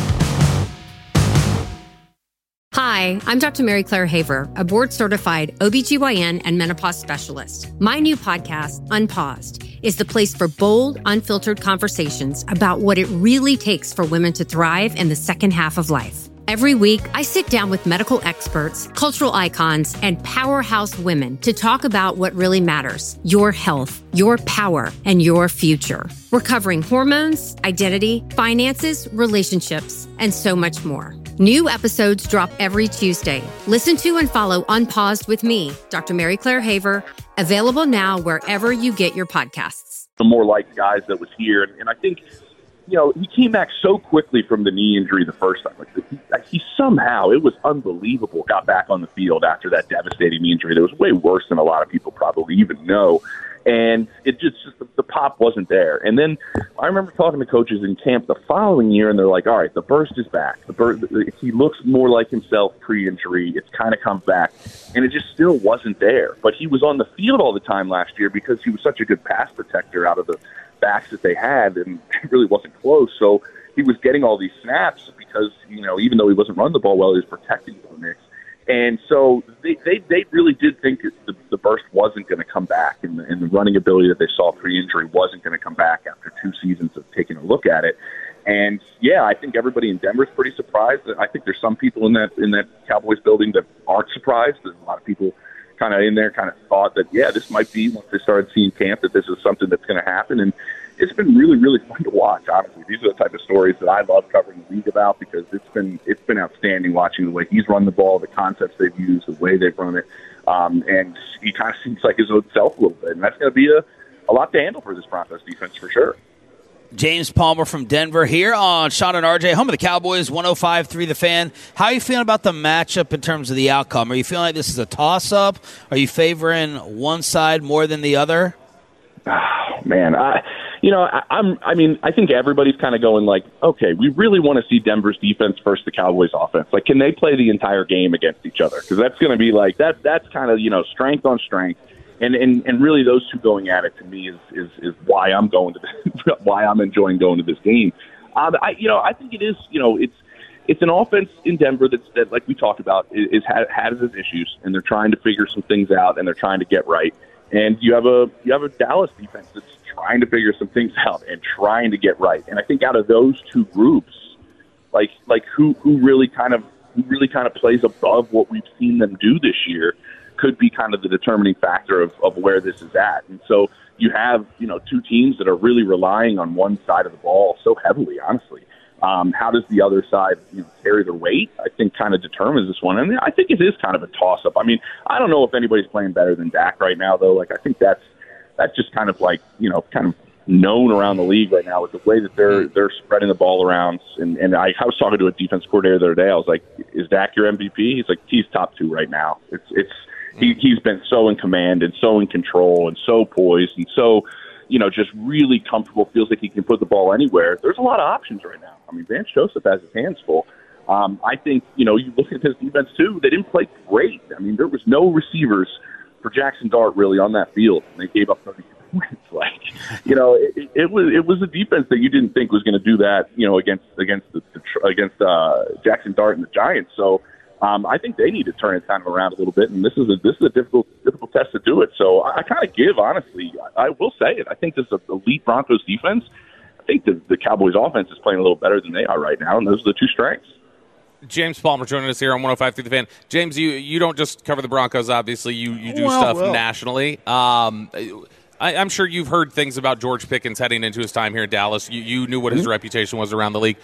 Hi, I'm Doctor Mary Claire Haver, a board-certified O B G Y N and menopause specialist. My new podcast, Unpaused, is the place for bold, unfiltered conversations about what it really takes for women to thrive in the second half of life. Every week, I sit down with medical experts, cultural icons, and powerhouse women to talk about what really matters: your health, your power, and your future. We're covering hormones, identity, finances, relationships, and so much more. New episodes drop every Tuesday. Listen to and follow Unpaused with me, Doctor Mary Claire Haver, available now wherever you get your podcasts. The more like guys that was here, and, and I think, you know, he came back so quickly from the knee injury the first time. Like he, he somehow, it was unbelievable, got back on the field after that devastating knee injury that was way worse than a lot of people probably even know. And it just, just the, the pop wasn't there. And then I remember talking to coaches in camp the following year, and they're like, all right, the burst is back. The burst, he looks more like himself pre-injury. It's kind of come back. And it just still wasn't there. But he was on the field all the time last year because he was such a good pass protector out of the backs that they had, and it really wasn't close. So he was getting all these snaps because, you know, even though he wasn't running the ball well, he was protecting the Knicks. And so they, they, they really did think that the, the burst wasn't going to come back, and the, and the running ability that they saw pre-injury wasn't going to come back after two seasons of taking a look at it. And, yeah, I think everybody in Denver is pretty surprised. I think there's some people in that in that Cowboys building that aren't surprised. There's a lot of people kind of in there kind of thought that, yeah, this might be, once they started seeing camp, that this is something that's going to happen. And it's been really, really fun to watch, honestly. These are the type of stories that I love covering the league about, because it's been it's been outstanding watching the way he's run the ball, the concepts they've used, the way they've run it. Um, and he kind of seems like his own self a little bit. And that's going to be a, a lot to handle for this Broncos defense for sure. James Palmer from Denver here on Sean and R J, home of the Cowboys, one oh five point three The Fan. How are you feeling about the matchup in terms of the outcome? Are you feeling like this is a toss-up? Are you favoring one side more than the other? Oh, man, I... You know, I, I'm. I mean, I think everybody's kind of going like, okay, we really want to see Denver's defense versus the Cowboys' offense. Like, can they play the entire game against each other? Because that's going to be like that. That's kind of, you know, strength on strength. And, and and really, those two going at it to me is is, is why I'm going to this, why I'm enjoying going to this game. Um, I you know I think it is you know it's it's an offense in Denver that's that like we talked about is, is has, has its issues, and they're trying to figure some things out, and they're trying to get right. And you have a you have a Dallas defense that's trying to figure some things out and trying to get right. And I think out of those two groups, like like who who really kind of who really kind of plays above what we've seen them do this year could be kind of the determining factor of, of where this is at. And so you have, you know, two teams that are really relying on one side of the ball so heavily, honestly. Um, how does the other side, you know, carry their weight? I think kind of determines this one. And I think it is kind of a toss-up. I mean, I don't know if anybody's playing better than Dak right now, though. Like, I think that's that's just kind of like, you know, kind of known around the league right now with the way that they're they're spreading the ball around. And, and I, I was talking to a defense coordinator the other day. I was like, is Dak your M V P? He's like, he's top two right now. It's it's He, he's been so in command and so in control and so poised and so, you know, just really comfortable, feels like he can put the ball anywhere. There's a lot of options right now. I mean, Vance Joseph has his hands full. Um, I think, you know, you look at his defense, too, they didn't play great. I mean, there was no receivers for Jackson Dart really on that field, and they gave up thirty points. Like, you know, it, it was it was a defense that you didn't think was going to do that, you know, against against the, the against uh, Jackson Dart and the Giants. So, Um, I think they need to turn it kind of around a little bit, and this is a this is a difficult difficult test to do it. So I, I kind of give, honestly, I, I will say it. I think this is a elite Broncos defense. I think the, the Cowboys offense is playing a little better than they are right now, and those are the two strengths. James Palmer joining us here on one oh five through the Fan. James, you you don't just cover the Broncos, obviously. You, you do well, stuff well. nationally. Um, I, I'm sure you've heard things about George Pickens heading into his time here in Dallas. You, you knew what his mm-hmm. reputation was around the league.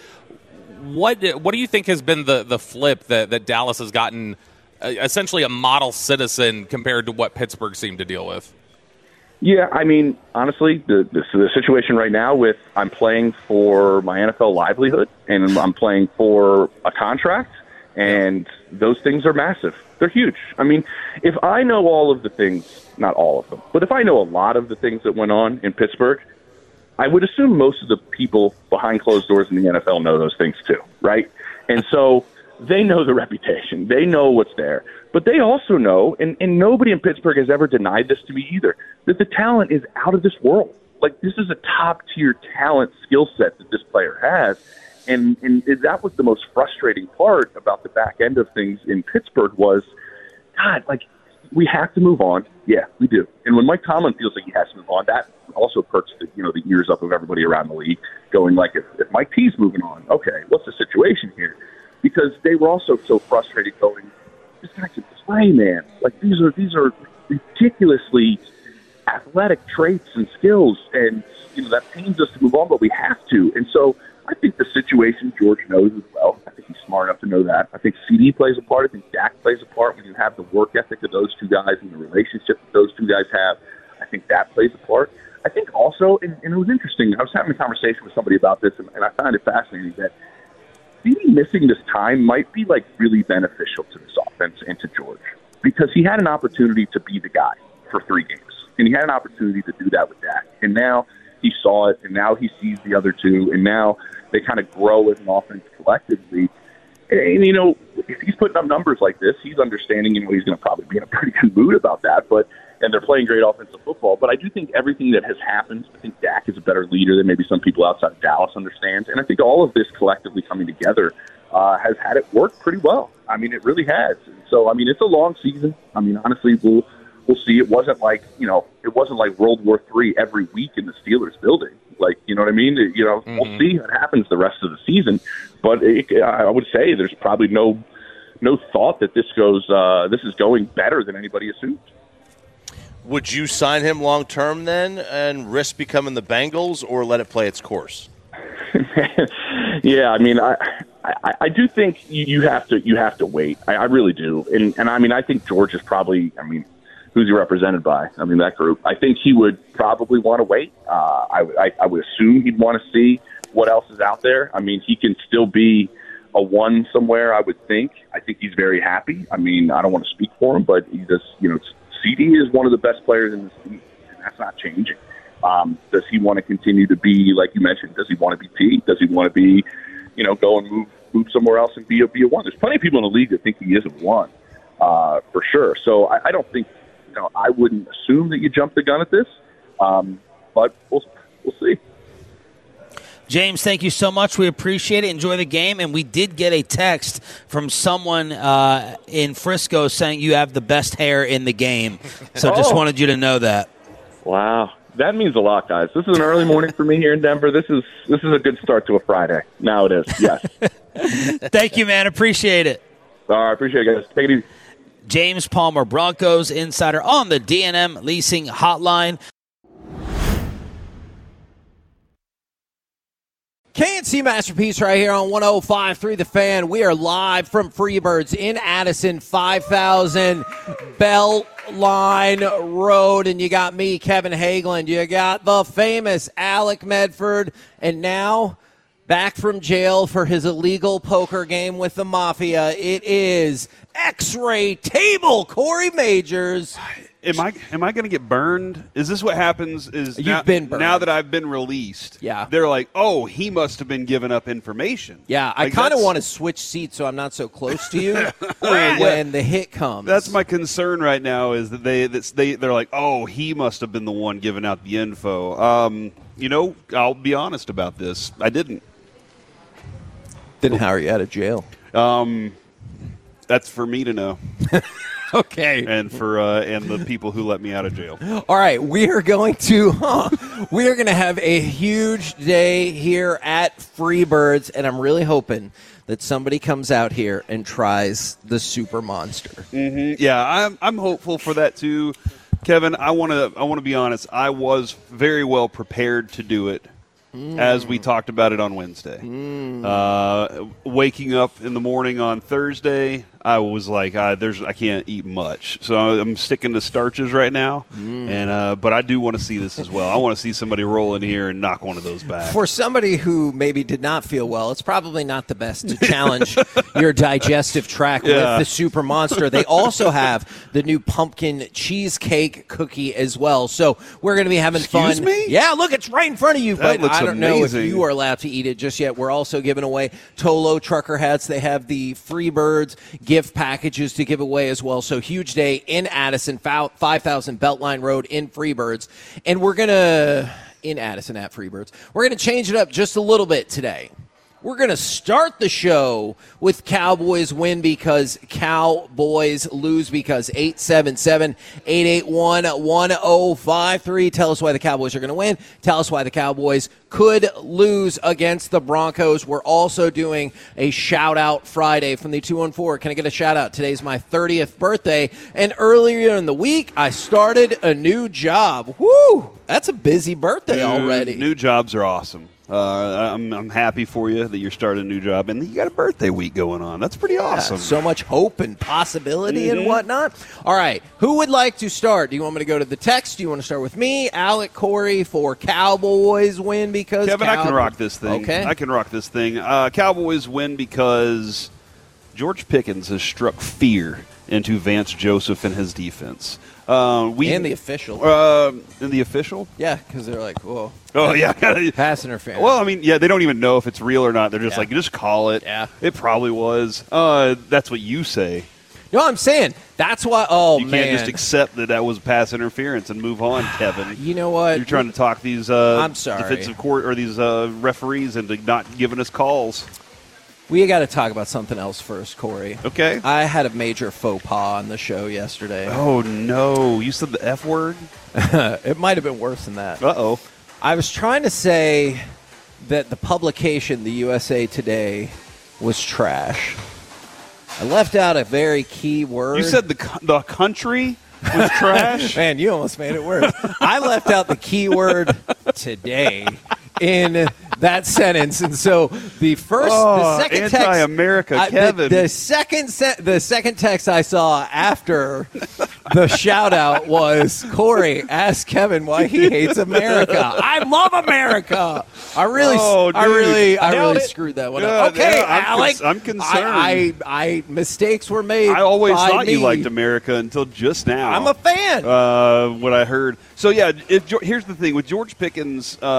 What what do you think has been the, the flip that, that Dallas has gotten uh, essentially a model citizen compared to what Pittsburgh seemed to deal with? Yeah, I mean, honestly, the, the the situation right now with I'm playing for my N F L livelihood and I'm playing for a contract, and those things are massive. They're huge. I mean, if I know all of the things, not all of them, but if I know a lot of the things that went on in Pittsburgh, I would assume most of the people behind closed doors in the N F L know those things too, right? And so they know the reputation. They know what's there. But they also know, and, and nobody in Pittsburgh has ever denied this to me either, that the talent is out of this world. Like, this is a top-tier talent skill set that this player has. And, and that was the most frustrating part about the back end of things in Pittsburgh was, God, like, we have to move on. Yeah, we do. And when Mike Tomlin feels like he has to move on, that also perks the, you know, the ears up of everybody around the league, going like, if, if Mike T's moving on, okay, what's the situation here? Because they were also so frustrated going, this guy can play, man. Like, these are these are ridiculously athletic traits and skills, and, you know, that pains us to move on, but we have to. And so I think the situation George knows as well. I think he's smart enough to know that. I think C D plays a part. I think Dak plays a part. When you have the work ethic of those two guys and the relationship that those two guys have, I think that plays a part. I think also, and, and it was interesting, I was having a conversation with somebody about this, and, and I found it fascinating that C D missing this time might be, like, really beneficial to this offense and to George, because he had an opportunity to be the guy for three games, and he had an opportunity to do that with Dak, and now he saw it, and now he sees the other two, and now they kind of grow as an offense collectively. And, and, you know, if he's putting up numbers like this, he's understanding, you know, he's going to probably be in a pretty good mood about that, but and they're playing great offensive football. But I do think everything that has happened, I think Dak is a better leader than maybe some people outside of Dallas understand. And I think all of this collectively coming together uh, has had it work pretty well. I mean, it really has. And so, I mean, it's a long season. I mean, honestly, we'll, we'll see. It wasn't like, you know, it wasn't like World War Three every week in the Steelers building. Like, you know what I mean? You know, mm-hmm. We'll see what happens the rest of the season. But it, I would say there's probably no no thought that this goes, uh, this is going better than anybody assumed. Would you sign him long term then and risk becoming the Bengals, or let it play its course? Yeah, I mean, I, I I do think you have to you have to wait. I, I really do, and and I mean, I think George is probably. I mean, who's he represented by? I mean, that group. I think he would probably want to wait. Uh, I, I I would assume he'd want to see what else is out there. I mean, he can still be a one somewhere, I would think. I think he's very happy. I mean, I don't want to speak for him, but he just, you know, C D is one of the best players in this league, and that's not changing. Um, does he want to continue to be, like you mentioned, does he want to be T? Does he want to be, you know, go and move move somewhere else and be a, be a one? There's plenty of people in the league that think he is a one, uh, for sure. So I, I don't think you know, I wouldn't assume that you jump the gun at this, um, but we'll we'll see. James, thank you so much. We appreciate it. Enjoy the game. And we did get a text from someone uh, in Frisco saying you have the best hair in the game. So Oh. just wanted you to know that. Wow, that means a lot, guys. This is an early morning for me here in Denver. This is this is a good start to a Friday. Now it is. Yes. Thank you, man. Appreciate it. All right, appreciate it, guys. Take it easy. James Palmer, Broncos insider on the D and M Leasing Hotline. K and C Masterpiece right here on one oh five point three The Fan. We are live from Freebirds in Addison, five thousand Beltline Road. And you got me, Kevin Hageland. You got the famous Alec Medford. And now, back from jail for his illegal poker game with the Mafia, it is X-Ray Table, Corey Majors. Am I am I going to get burned? Is this what happens? Is You've now, been burned. now that I've been released? Yeah. They're like, oh, he must have been giving up information. Yeah, I Like, kind of that's- want to switch seats so I'm not so close to you when the hit comes. That's my concern right now. Is that they that's, they they're like, oh, he must have been the one giving out the info. Um, you know, I'll be honest about this. I didn't. Then how are you out of jail? Um, that's for me to know. Okay. And for uh, and the people who let me out of jail. All right, we are going to huh, we are going to have a huge day here at Freebirds, and I'm really hoping that somebody comes out here and tries the Super Monster. Mm-hmm. Yeah, I'm I'm hopeful for that too, Kevin. I want to I want to be honest. I was very well prepared to do it. Mm. As we talked about it on Wednesday. Mm. Uh, waking up in the morning on Thursday, I was like, I, "There's, I can't eat much," so I'm sticking to starches right now. Mm. And uh, but I do want to see this as well. I want to see somebody roll in here and knock one of those back. For somebody who maybe did not feel well, it's probably not the best to challenge your digestive tract Yeah. with the Super Monster. They also have the new pumpkin cheesecake cookie as well. So we're going to be having Excuse fun. me? Yeah, look, it's right in front of you. That But looks I don't know amazing. if you are allowed to eat it just yet. We're also giving away Tolo trucker hats. They have the Freebirds gift packages to give away as well. So huge day in Addison, five thousand Beltline Road in Freebirds. And we're going to, in Addison at Freebirds, we're going to change it up just a little bit today. We're going to start the show with Cowboys win because Cowboys lose because eight seven seven, eight eight one, one oh five three. Tell us why the Cowboys are going to win. Tell us why the Cowboys could lose against the Broncos. We're also doing a shout-out Friday from the two one four. Can I get a shout-out? Today's my thirtieth birthday, and earlier in the week, I started a new job. Woo! That's a busy birthday already. New jobs are awesome. Uh, I'm, I'm happy for you that you're starting a new job, and you got a birthday week going on. That's pretty awesome. So much hope and possibility and Mhm. whatnot. All right, who would like to start? Do you want me to go to the text? Do you want to start with me, Alec, Corey, for Cowboys win because Kevin, I can Cow- rock this thing. Okay. I can rock this thing. Uh, Cowboys win because George Pickens has struck fear into Vance Joseph and his defense. Uh, we And the official. Uh, and the official? Yeah, because they're like, whoa. Oh, yeah. Pass interference. Well, I mean, yeah, they don't even know if it's real or not. They're just Yeah. like, just call it. Yeah. It probably was. Uh, that's what you say. No, I'm saying that's why. Oh, you man. can't just accept that that was pass interference and move on, Kevin. You know what? You're trying to talk these uh, I'm sorry. defensive court or these uh, referees into not giving us calls. We got to talk about something else first, Corey. Okay. I had a major faux pas on the show yesterday. Oh, no. You said the F word? It might have been worse than that. Uh-oh. I was trying to say that the publication, the U S A Today, was trash. I left out a very key word. You said the co- the country was trash? Man, you almost made it worse. I left out the key word today in that sentence, and so the first, Oh, the second text, anti-America, I- the- Kevin. The, second, se- the second text I saw after the shout out was Corey asked Kevin why he hates America. I love America. I really, Oh, I dude. really, I Nailed really it. screwed that one Yeah, up. Okay, yeah, I'm Alec, cons- I'm concerned. I, I, I mistakes were made. I always by thought you me. liked America until just now. I'm a fan. Uh, what I heard. So, yeah, if, Geor- here's the thing. With George Pickens, uh,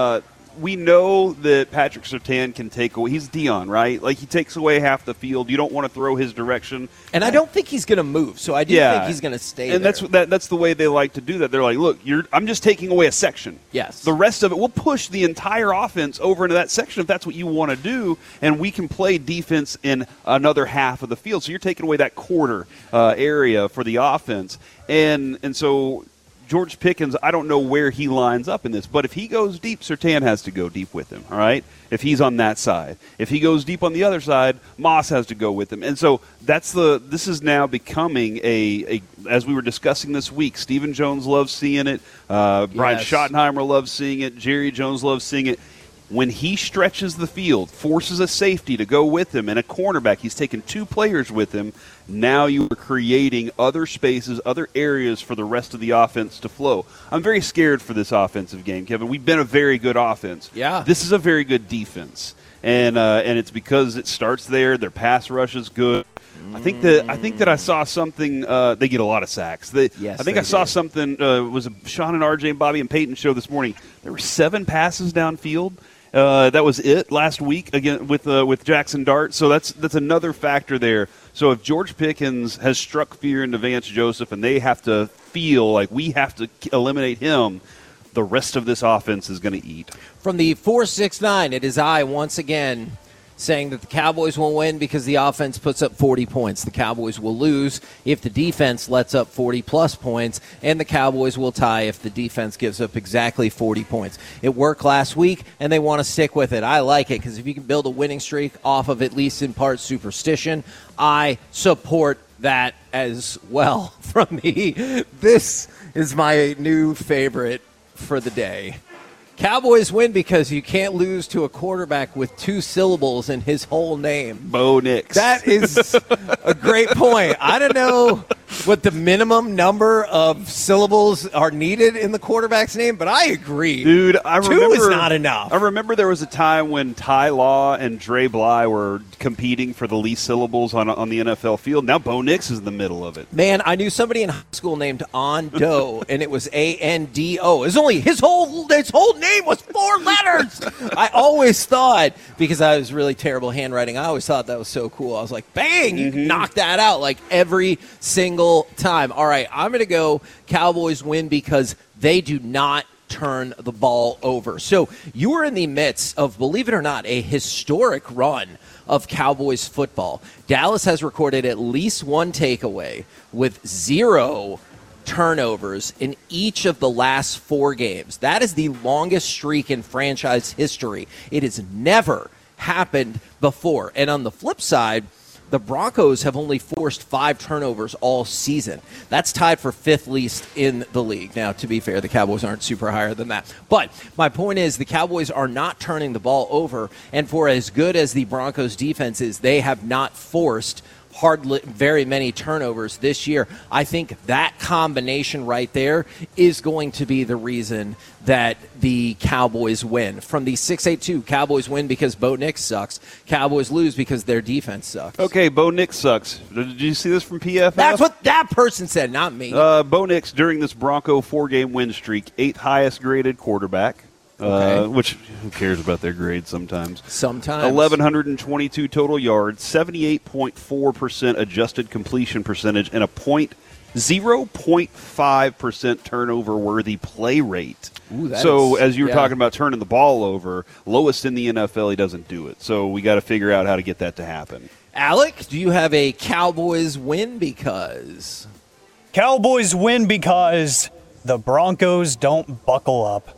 we know that Patrick Surtain can take away. He's Dion, right? Like, he takes away half the field. You don't want to throw his direction. And I don't think he's going to move, so I do yeah. think he's going to stay and there. that's that, that's the way they like to do that. They're like, look, you're I'm just taking away a section. Yes. The rest of it, we'll push the entire offense over into that section if that's what you want to do, and we can play defense in another half of the field. So you're taking away that quarter uh, area for the offense. And and so George Pickens, I don't know where he lines up in this, but if he goes deep, Surtain has to go deep with him, all right? If he's on that side. If he goes deep on the other side, Moss has to go with him. And so that's the this is now becoming a, a as we were discussing this week, Stephen Jones loves seeing it. Uh, Brian Yes. Schottenheimer loves seeing it. Jerry Jones loves seeing it. When he stretches the field, forces a safety to go with him, and a cornerback, he's taken two players with him, now you are creating other spaces, other areas for the rest of the offense to flow. I'm very scared for this offensive game, Kevin. We've been a very good offense. Yeah. This is a very good defense, and uh, and it's because it starts there. Their pass rush is good. I think that I think that I saw something. Uh, they get a lot of sacks. They, Yes, I think they I saw do. something. Uh, it was a Sean and R J and Bobby and Peyton show this morning. There were seven passes downfield. Uh, that was it last week again with uh, with Jackson Dart. So that's that's another factor there. So if George Pickens has struck fear into Vance Joseph, and they have to feel like we have to eliminate him, the rest of this offense is going to eat. From the four six nine, it is I once again saying that the Cowboys will win because the offense puts up forty points. The Cowboys will lose if the defense lets up forty-plus points, and the Cowboys will tie if the defense gives up exactly forty points. It worked last week, and they want to stick with it. I like it because if you can build a winning streak off of at least in part superstition, I support that as well from me. This is my new favorite for the day. Cowboys win because you can't lose to a quarterback with two syllables in his whole name. Bo Nix. That is a great point. I don't know what the minimum number of syllables are needed in the quarterback's name, but I agree. Dude, I Two remember is not enough. I remember there was a time when Ty Law and Dre Bly were competing for the least syllables on on the N F L field. Now Bo Nix is in the middle of it. Man, I knew somebody in high school named Ando, and it was A N D O. It was only his whole his whole name was four letters. I always thought, because I was really terrible handwriting, I always thought that was so cool. I was like, bang, you can knock that out like every single time. All right, I'm going to go Cowboys win because they do not turn the ball over. So you are in the midst of, believe it or not, a historic run of Cowboys football. Dallas has recorded at least one takeaway with zero turnovers in each of the last four games. That is the longest streak in franchise history. It has never happened before. And on the flip side, the Broncos have only forced five turnovers all season. That's tied for fifth least in the league. Now, to be fair, the Cowboys aren't super higher than that. But my point is the Cowboys are not turning the ball over, and for as good as the Broncos defense is, they have not forced hardly very many turnovers this year. I think that combination right there is going to be the reason that the Cowboys win. From the six eight two, Cowboys win because Bo Nix sucks. Cowboys lose because their defense sucks. Okay, Bo Nix sucks. Did you see this from P F F? That's what that person said, not me. Uh, Bo Nix, during this Bronco four-game win streak, eighth highest graded quarterback. Okay. Uh, which, who cares about their grades sometimes? Sometimes. eleven twenty-two total yards, seventy-eight point four percent adjusted completion percentage, and a point, zero point five percent turnover-worthy play rate. Ooh, that so, is- as you were yeah. talking about turning the ball over, lowest in the N F L, he doesn't do it. So, we got to figure out how to get that to happen. Alec, do you have a Cowboys win because? Cowboys win because the Broncos don't buckle up.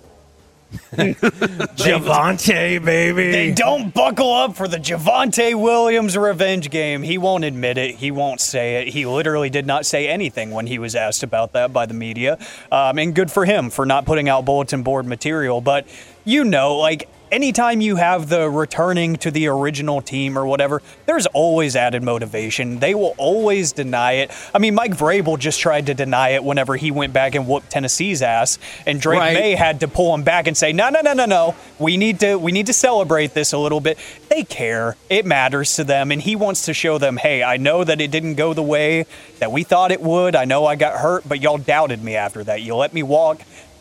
Javonte, baby. They don't buckle up for the Javonte Williams revenge game. He won't admit it. He won't say it. He literally did not say anything when he was asked about that by the media. Um, and good for him for not putting out bulletin board material. But, you know, like, anytime you have the returning to the original team or whatever, there's always added motivation. They will always deny it. I mean, Mike Vrabel just tried to deny it whenever he went back and whooped Tennessee's ass, and Drake Right. May had to pull him back and say, no, no, no, no, no. We need to we need to celebrate this a little bit. They care. It matters to them, and he wants to show them, hey, I know that it didn't go the way that we thought it would. I know I got hurt, but y'all doubted me after that. You let me walk.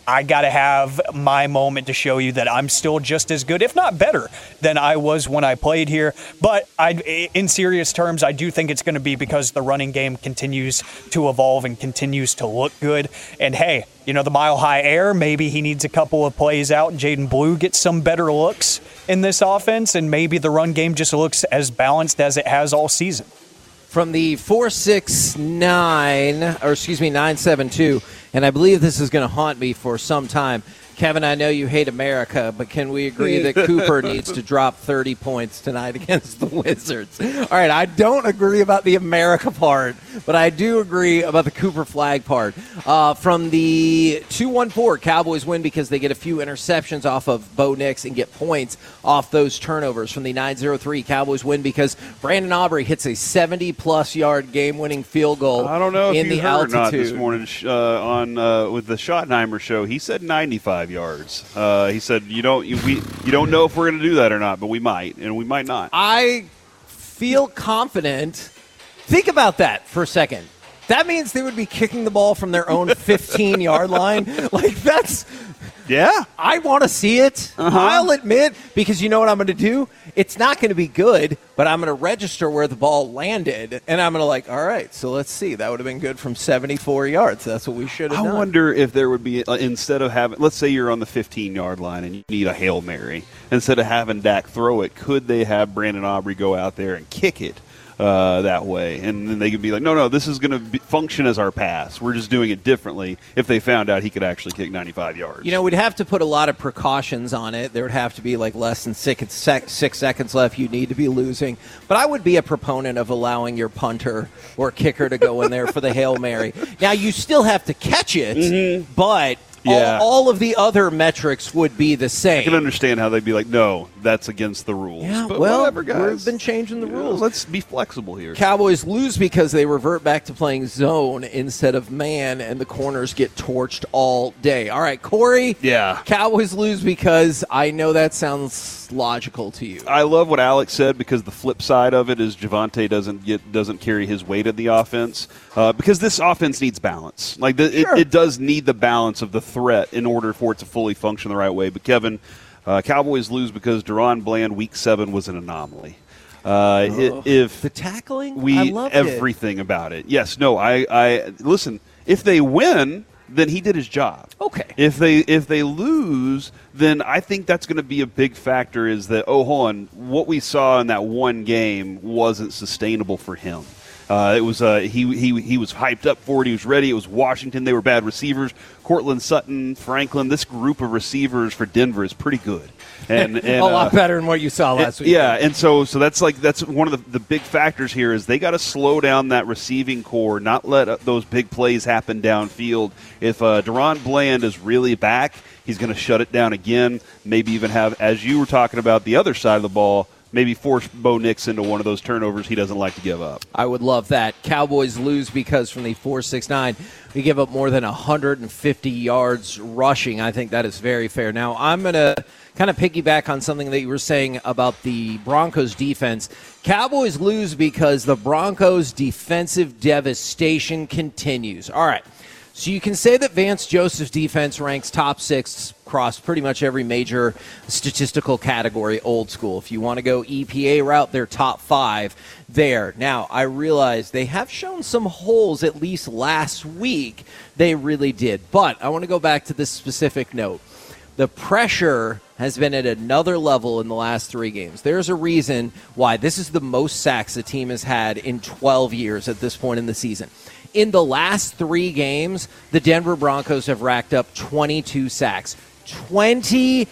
I got to have my moment to show you that I'm still just as good, if not better, than I was when I played here. But I, in serious terms, I do think it's going to be because the running game continues to evolve and continues to look good. And hey, you know, the Mile High Air, maybe he needs a couple of plays out. Jaden Blue gets some better looks in this offense, and maybe the run game just looks as balanced as it has all season. From the four six nine, or excuse me, nine seven two, and I believe this is going to haunt me for some time. Kevin, I know you hate America, but can we agree that Cooper needs to drop thirty points tonight against the Wizards? All right, I don't agree about the America part, but I do agree about the Cooper flag part. Uh, from the two one four, Cowboys win because they get a few interceptions off of Bo Nix and get points off those turnovers. From the nine oh three, Cowboys win because Brandon Aubrey hits a seventy-plus yard game-winning field goal. I don't know if in you the heard altitude. or not this morning uh, on uh, with the Schottenheimer show. He said ninety-five yards. Uh, he said you don't you, we you don't know if we're going to do that or not, but we might, and we might not. I feel confident. Think about that for a second. That means they would be kicking the ball from their own fifteen-yard line. Like, that's... Yeah. I want to see it. Uh-huh. I'll admit, because you know what I'm going to do? It's not going to be good, but I'm going to register where the ball landed, and I'm going to like, all right, so let's see. That would have been good from seventy-four yards. That's what we should have I done. wonder if there would be, uh, instead of having, let's say you're on the fifteen-yard line and you need a Hail Mary. Instead of having Dak throw it, could they have Brandon Aubrey go out there and kick it? Uh, that way, and then they could be like, no, no, this is going to function as our pass. We're just doing it differently if they found out he could actually kick ninety-five yards. You know, we'd have to put a lot of precautions on it. There would have to be like less than six, sec- six seconds left. You need to be losing. But I would be a proponent of allowing your punter or kicker to go in there for the Hail Mary. Now, you still have to catch it, mm-hmm. but... Yeah. All, all of the other metrics would be the same. I can understand how they'd be like, no, that's against the rules. Yeah, but well, whatever, guys. We've been changing the You rules. know, let's be flexible here. Cowboys lose because they revert back to playing zone instead of man, and the corners get torched all day. All right, Corey. Yeah. Cowboys lose because I know that sounds logical to you. I love what Alex said because the flip side of it is Javonte doesn't get doesn't carry his weight in the offense uh, because this offense needs balance. Like the, Sure. it, it does need the balance of the threat in order for it to fully function the right way. But Kevin, uh, Cowboys lose because Deron Bland week seven was an anomaly. Uh, Oh, it, if the tackling, we I loved everything about it. Yes, no, I, I listen. If they win, then he did his job. Okay. If they if they lose, then I think that's going to be a big factor. Is that oh, hold on, what we saw in that one game wasn't sustainable for him. Uh, it was uh, he he he was hyped up for it. He was ready. It was Washington. They were bad receivers. Cortland Sutton, Franklin. This group of receivers for Denver is pretty good. And, and a lot uh, better than what you saw last it, week. Yeah, and so so that's like that's one of the, the big factors here is they got to slow down that receiving core, not let uh, those big plays happen downfield. If uh, Deron Bland is really back, he's going to shut it down again. Maybe even have, as you were talking about, the other side of the ball. Maybe force Bo Nix into one of those turnovers he doesn't like to give up. I would love that. Cowboys lose because from the four six nine, we give up more than one hundred fifty yards rushing. I think that is very fair. Now, I'm going to kind of piggyback on something that you were saying about the Broncos defense. Cowboys lose because the Broncos' defensive devastation continues. All right. So you can say that Vance Joseph's defense ranks top six across pretty much every major statistical category, old school. If you want to go E P A route, they're top five there. Now, I realize they have shown some holes, at least last week. They really did. But I want to go back to this specific note. The pressure has been at another level in the last three games. There's a reason why this is the most sacks the team has had in twelve years at this point in the season. In the last three games, the Denver Broncos have racked up twenty-two sacks. twenty-two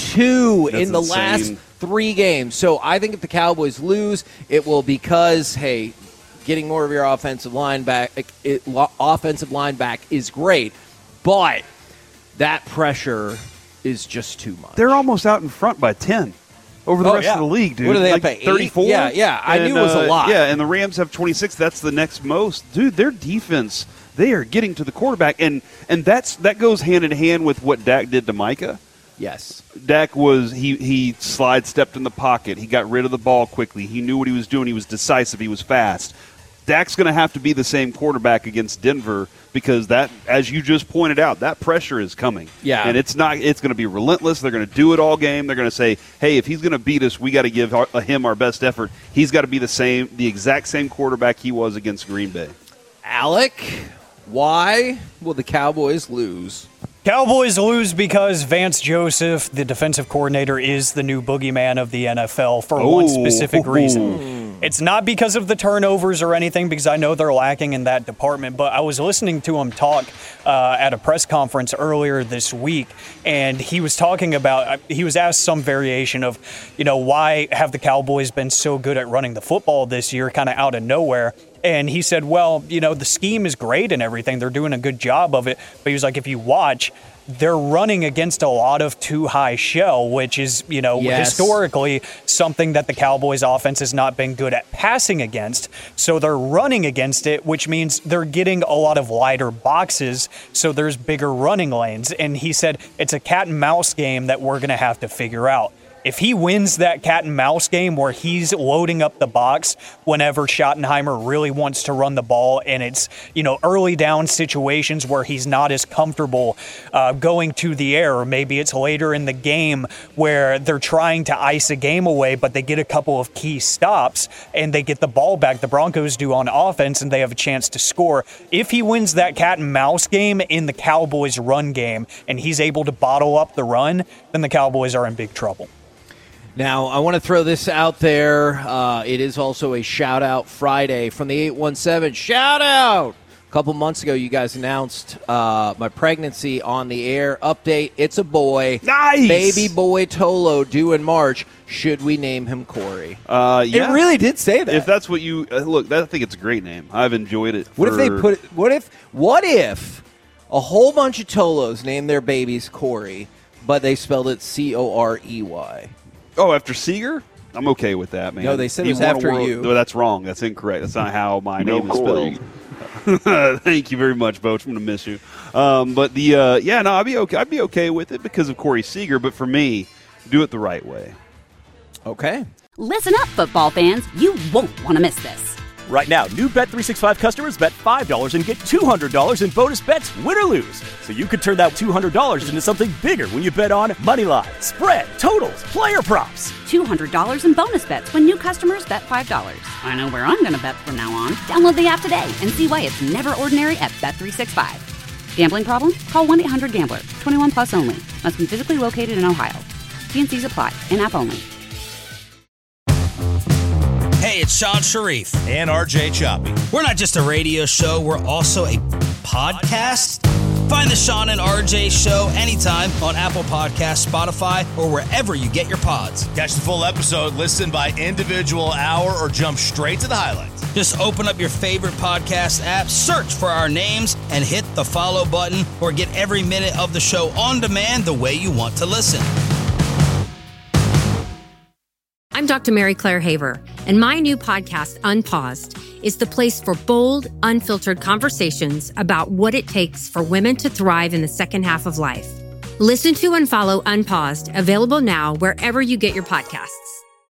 That's in the insane. last three games. So I think if the Cowboys lose, it will because, hey, getting more of your offensive line back, it, lo- offensive line back is great, but that pressure is just too much. They're almost out in front by ten. Over the Oh, rest yeah. of the league, dude. What are they like up at, eight? thirty-four? Yeah, yeah. I And, knew it was a uh, lot. Yeah, and the Rams have twenty-six. That's the next most. Dude, their defense, they are getting to the quarterback. And and that's that goes hand in hand with what Dak did to Micah. Yes. Dak was, he, he slide stepped in the pocket. He got rid of the ball quickly. He knew what he was doing. He was decisive. He was fast. Dak's going to have to be the same quarterback against Denver because that, as you just pointed out, that pressure is coming. Yeah. And it's not. It's going to be relentless. They're going to do it all game. They're going to say, hey, if he's going to beat us, we got to give our, him our best effort. He's got to be the same, the exact same quarterback he was against Green Bay. Alec, why will the Cowboys lose? Cowboys lose because Vance Joseph, the defensive coordinator, is the new boogeyman of the N F L for Oh. one specific reason. It's not because of the turnovers or anything, because I know they're lacking in that department, but I was listening to him talk uh, at a press conference earlier this week, and he was talking about, he was asked some variation of, you know, why have the Cowboys been so good at running the football this year, kind of out of nowhere? And he said, well, you know, the scheme is great and everything. They're doing a good job of it. But he was like, if you watch, they're running against a lot of too high shell, which is, you know, Yes. historically something that the Cowboys offense has not been good at passing against. So they're running against it, which means they're getting a lot of wider boxes. So there's bigger running lanes. And he said, it's a cat and mouse game that we're going to have to figure out. If he wins that cat and mouse game where he's loading up the box whenever Schottenheimer really wants to run the ball, and it's, you know, early down situations where he's not as comfortable uh, going to the air, or maybe it's later in the game where they're trying to ice a game away, but they get a couple of key stops and they get the ball back. The Broncos do on offense, and they have a chance to score. If he wins that cat and mouse game in the Cowboys run game and he's able to bottle up the run, then the Cowboys are in big trouble. Now, I want to throw this out there. Uh, it is also a shout-out Friday from the eight one seven. Shout-out! A couple months ago, you guys announced uh, my pregnancy on the air. Update, it's a boy. Nice! Baby boy Tolo due in March. Should we name him Corey? Uh, yeah. It really did say that. If that's what you uh, look, that, I think it's a great name. I've enjoyed it. What if for- they put it, what if, what if a whole bunch of Tolos named their babies Corey, but they spelled it C O R E Y? Oh, after Seager? I'm okay with that, man. No, they said it He was won a after world- you. No, that's wrong. That's incorrect. That's not how my No, name is Corey. spelled. Thank you very much, Boach. I'm going to miss you. Um, but the uh, yeah, no, I'd be okay. I'd be okay with it because of Corey Seager. But for me, do it the right way. Okay. Listen up, football fans. You won't want to miss this. Right now, new Bet three sixty-five customers bet five dollars and get two hundred dollars in bonus bets, win or lose. So you could turn that two hundred dollars into something bigger when you bet on Moneyline, spread, totals, player props. two hundred dollars in bonus bets when new customers bet five dollars. I know where I'm going to bet from now on. Download the app today and see why it's never ordinary at Bet three sixty-five. Gambling problem? Call one eight hundred gambler. twenty-one plus only. Must be physically located in Ohio. T and C's apply. In-app only. Hey, it's Sean Sharif. And R J Choppy. We're not just a radio show, we're also a podcast. Find the Sean and R J Show anytime on Apple Podcasts, Spotify, or wherever you get your pods. Catch the full episode, listen by individual hour, or jump straight to the highlights. Just open up your favorite podcast app, search for our names, and hit the follow button, or get every minute of the show on demand the way you want to listen. I'm Doctor Mary Claire Haver, and my new podcast, Unpaused, is the place for bold, unfiltered conversations about what it takes for women to thrive in the second half of life. Listen to and follow Unpaused, available now wherever you get your podcasts.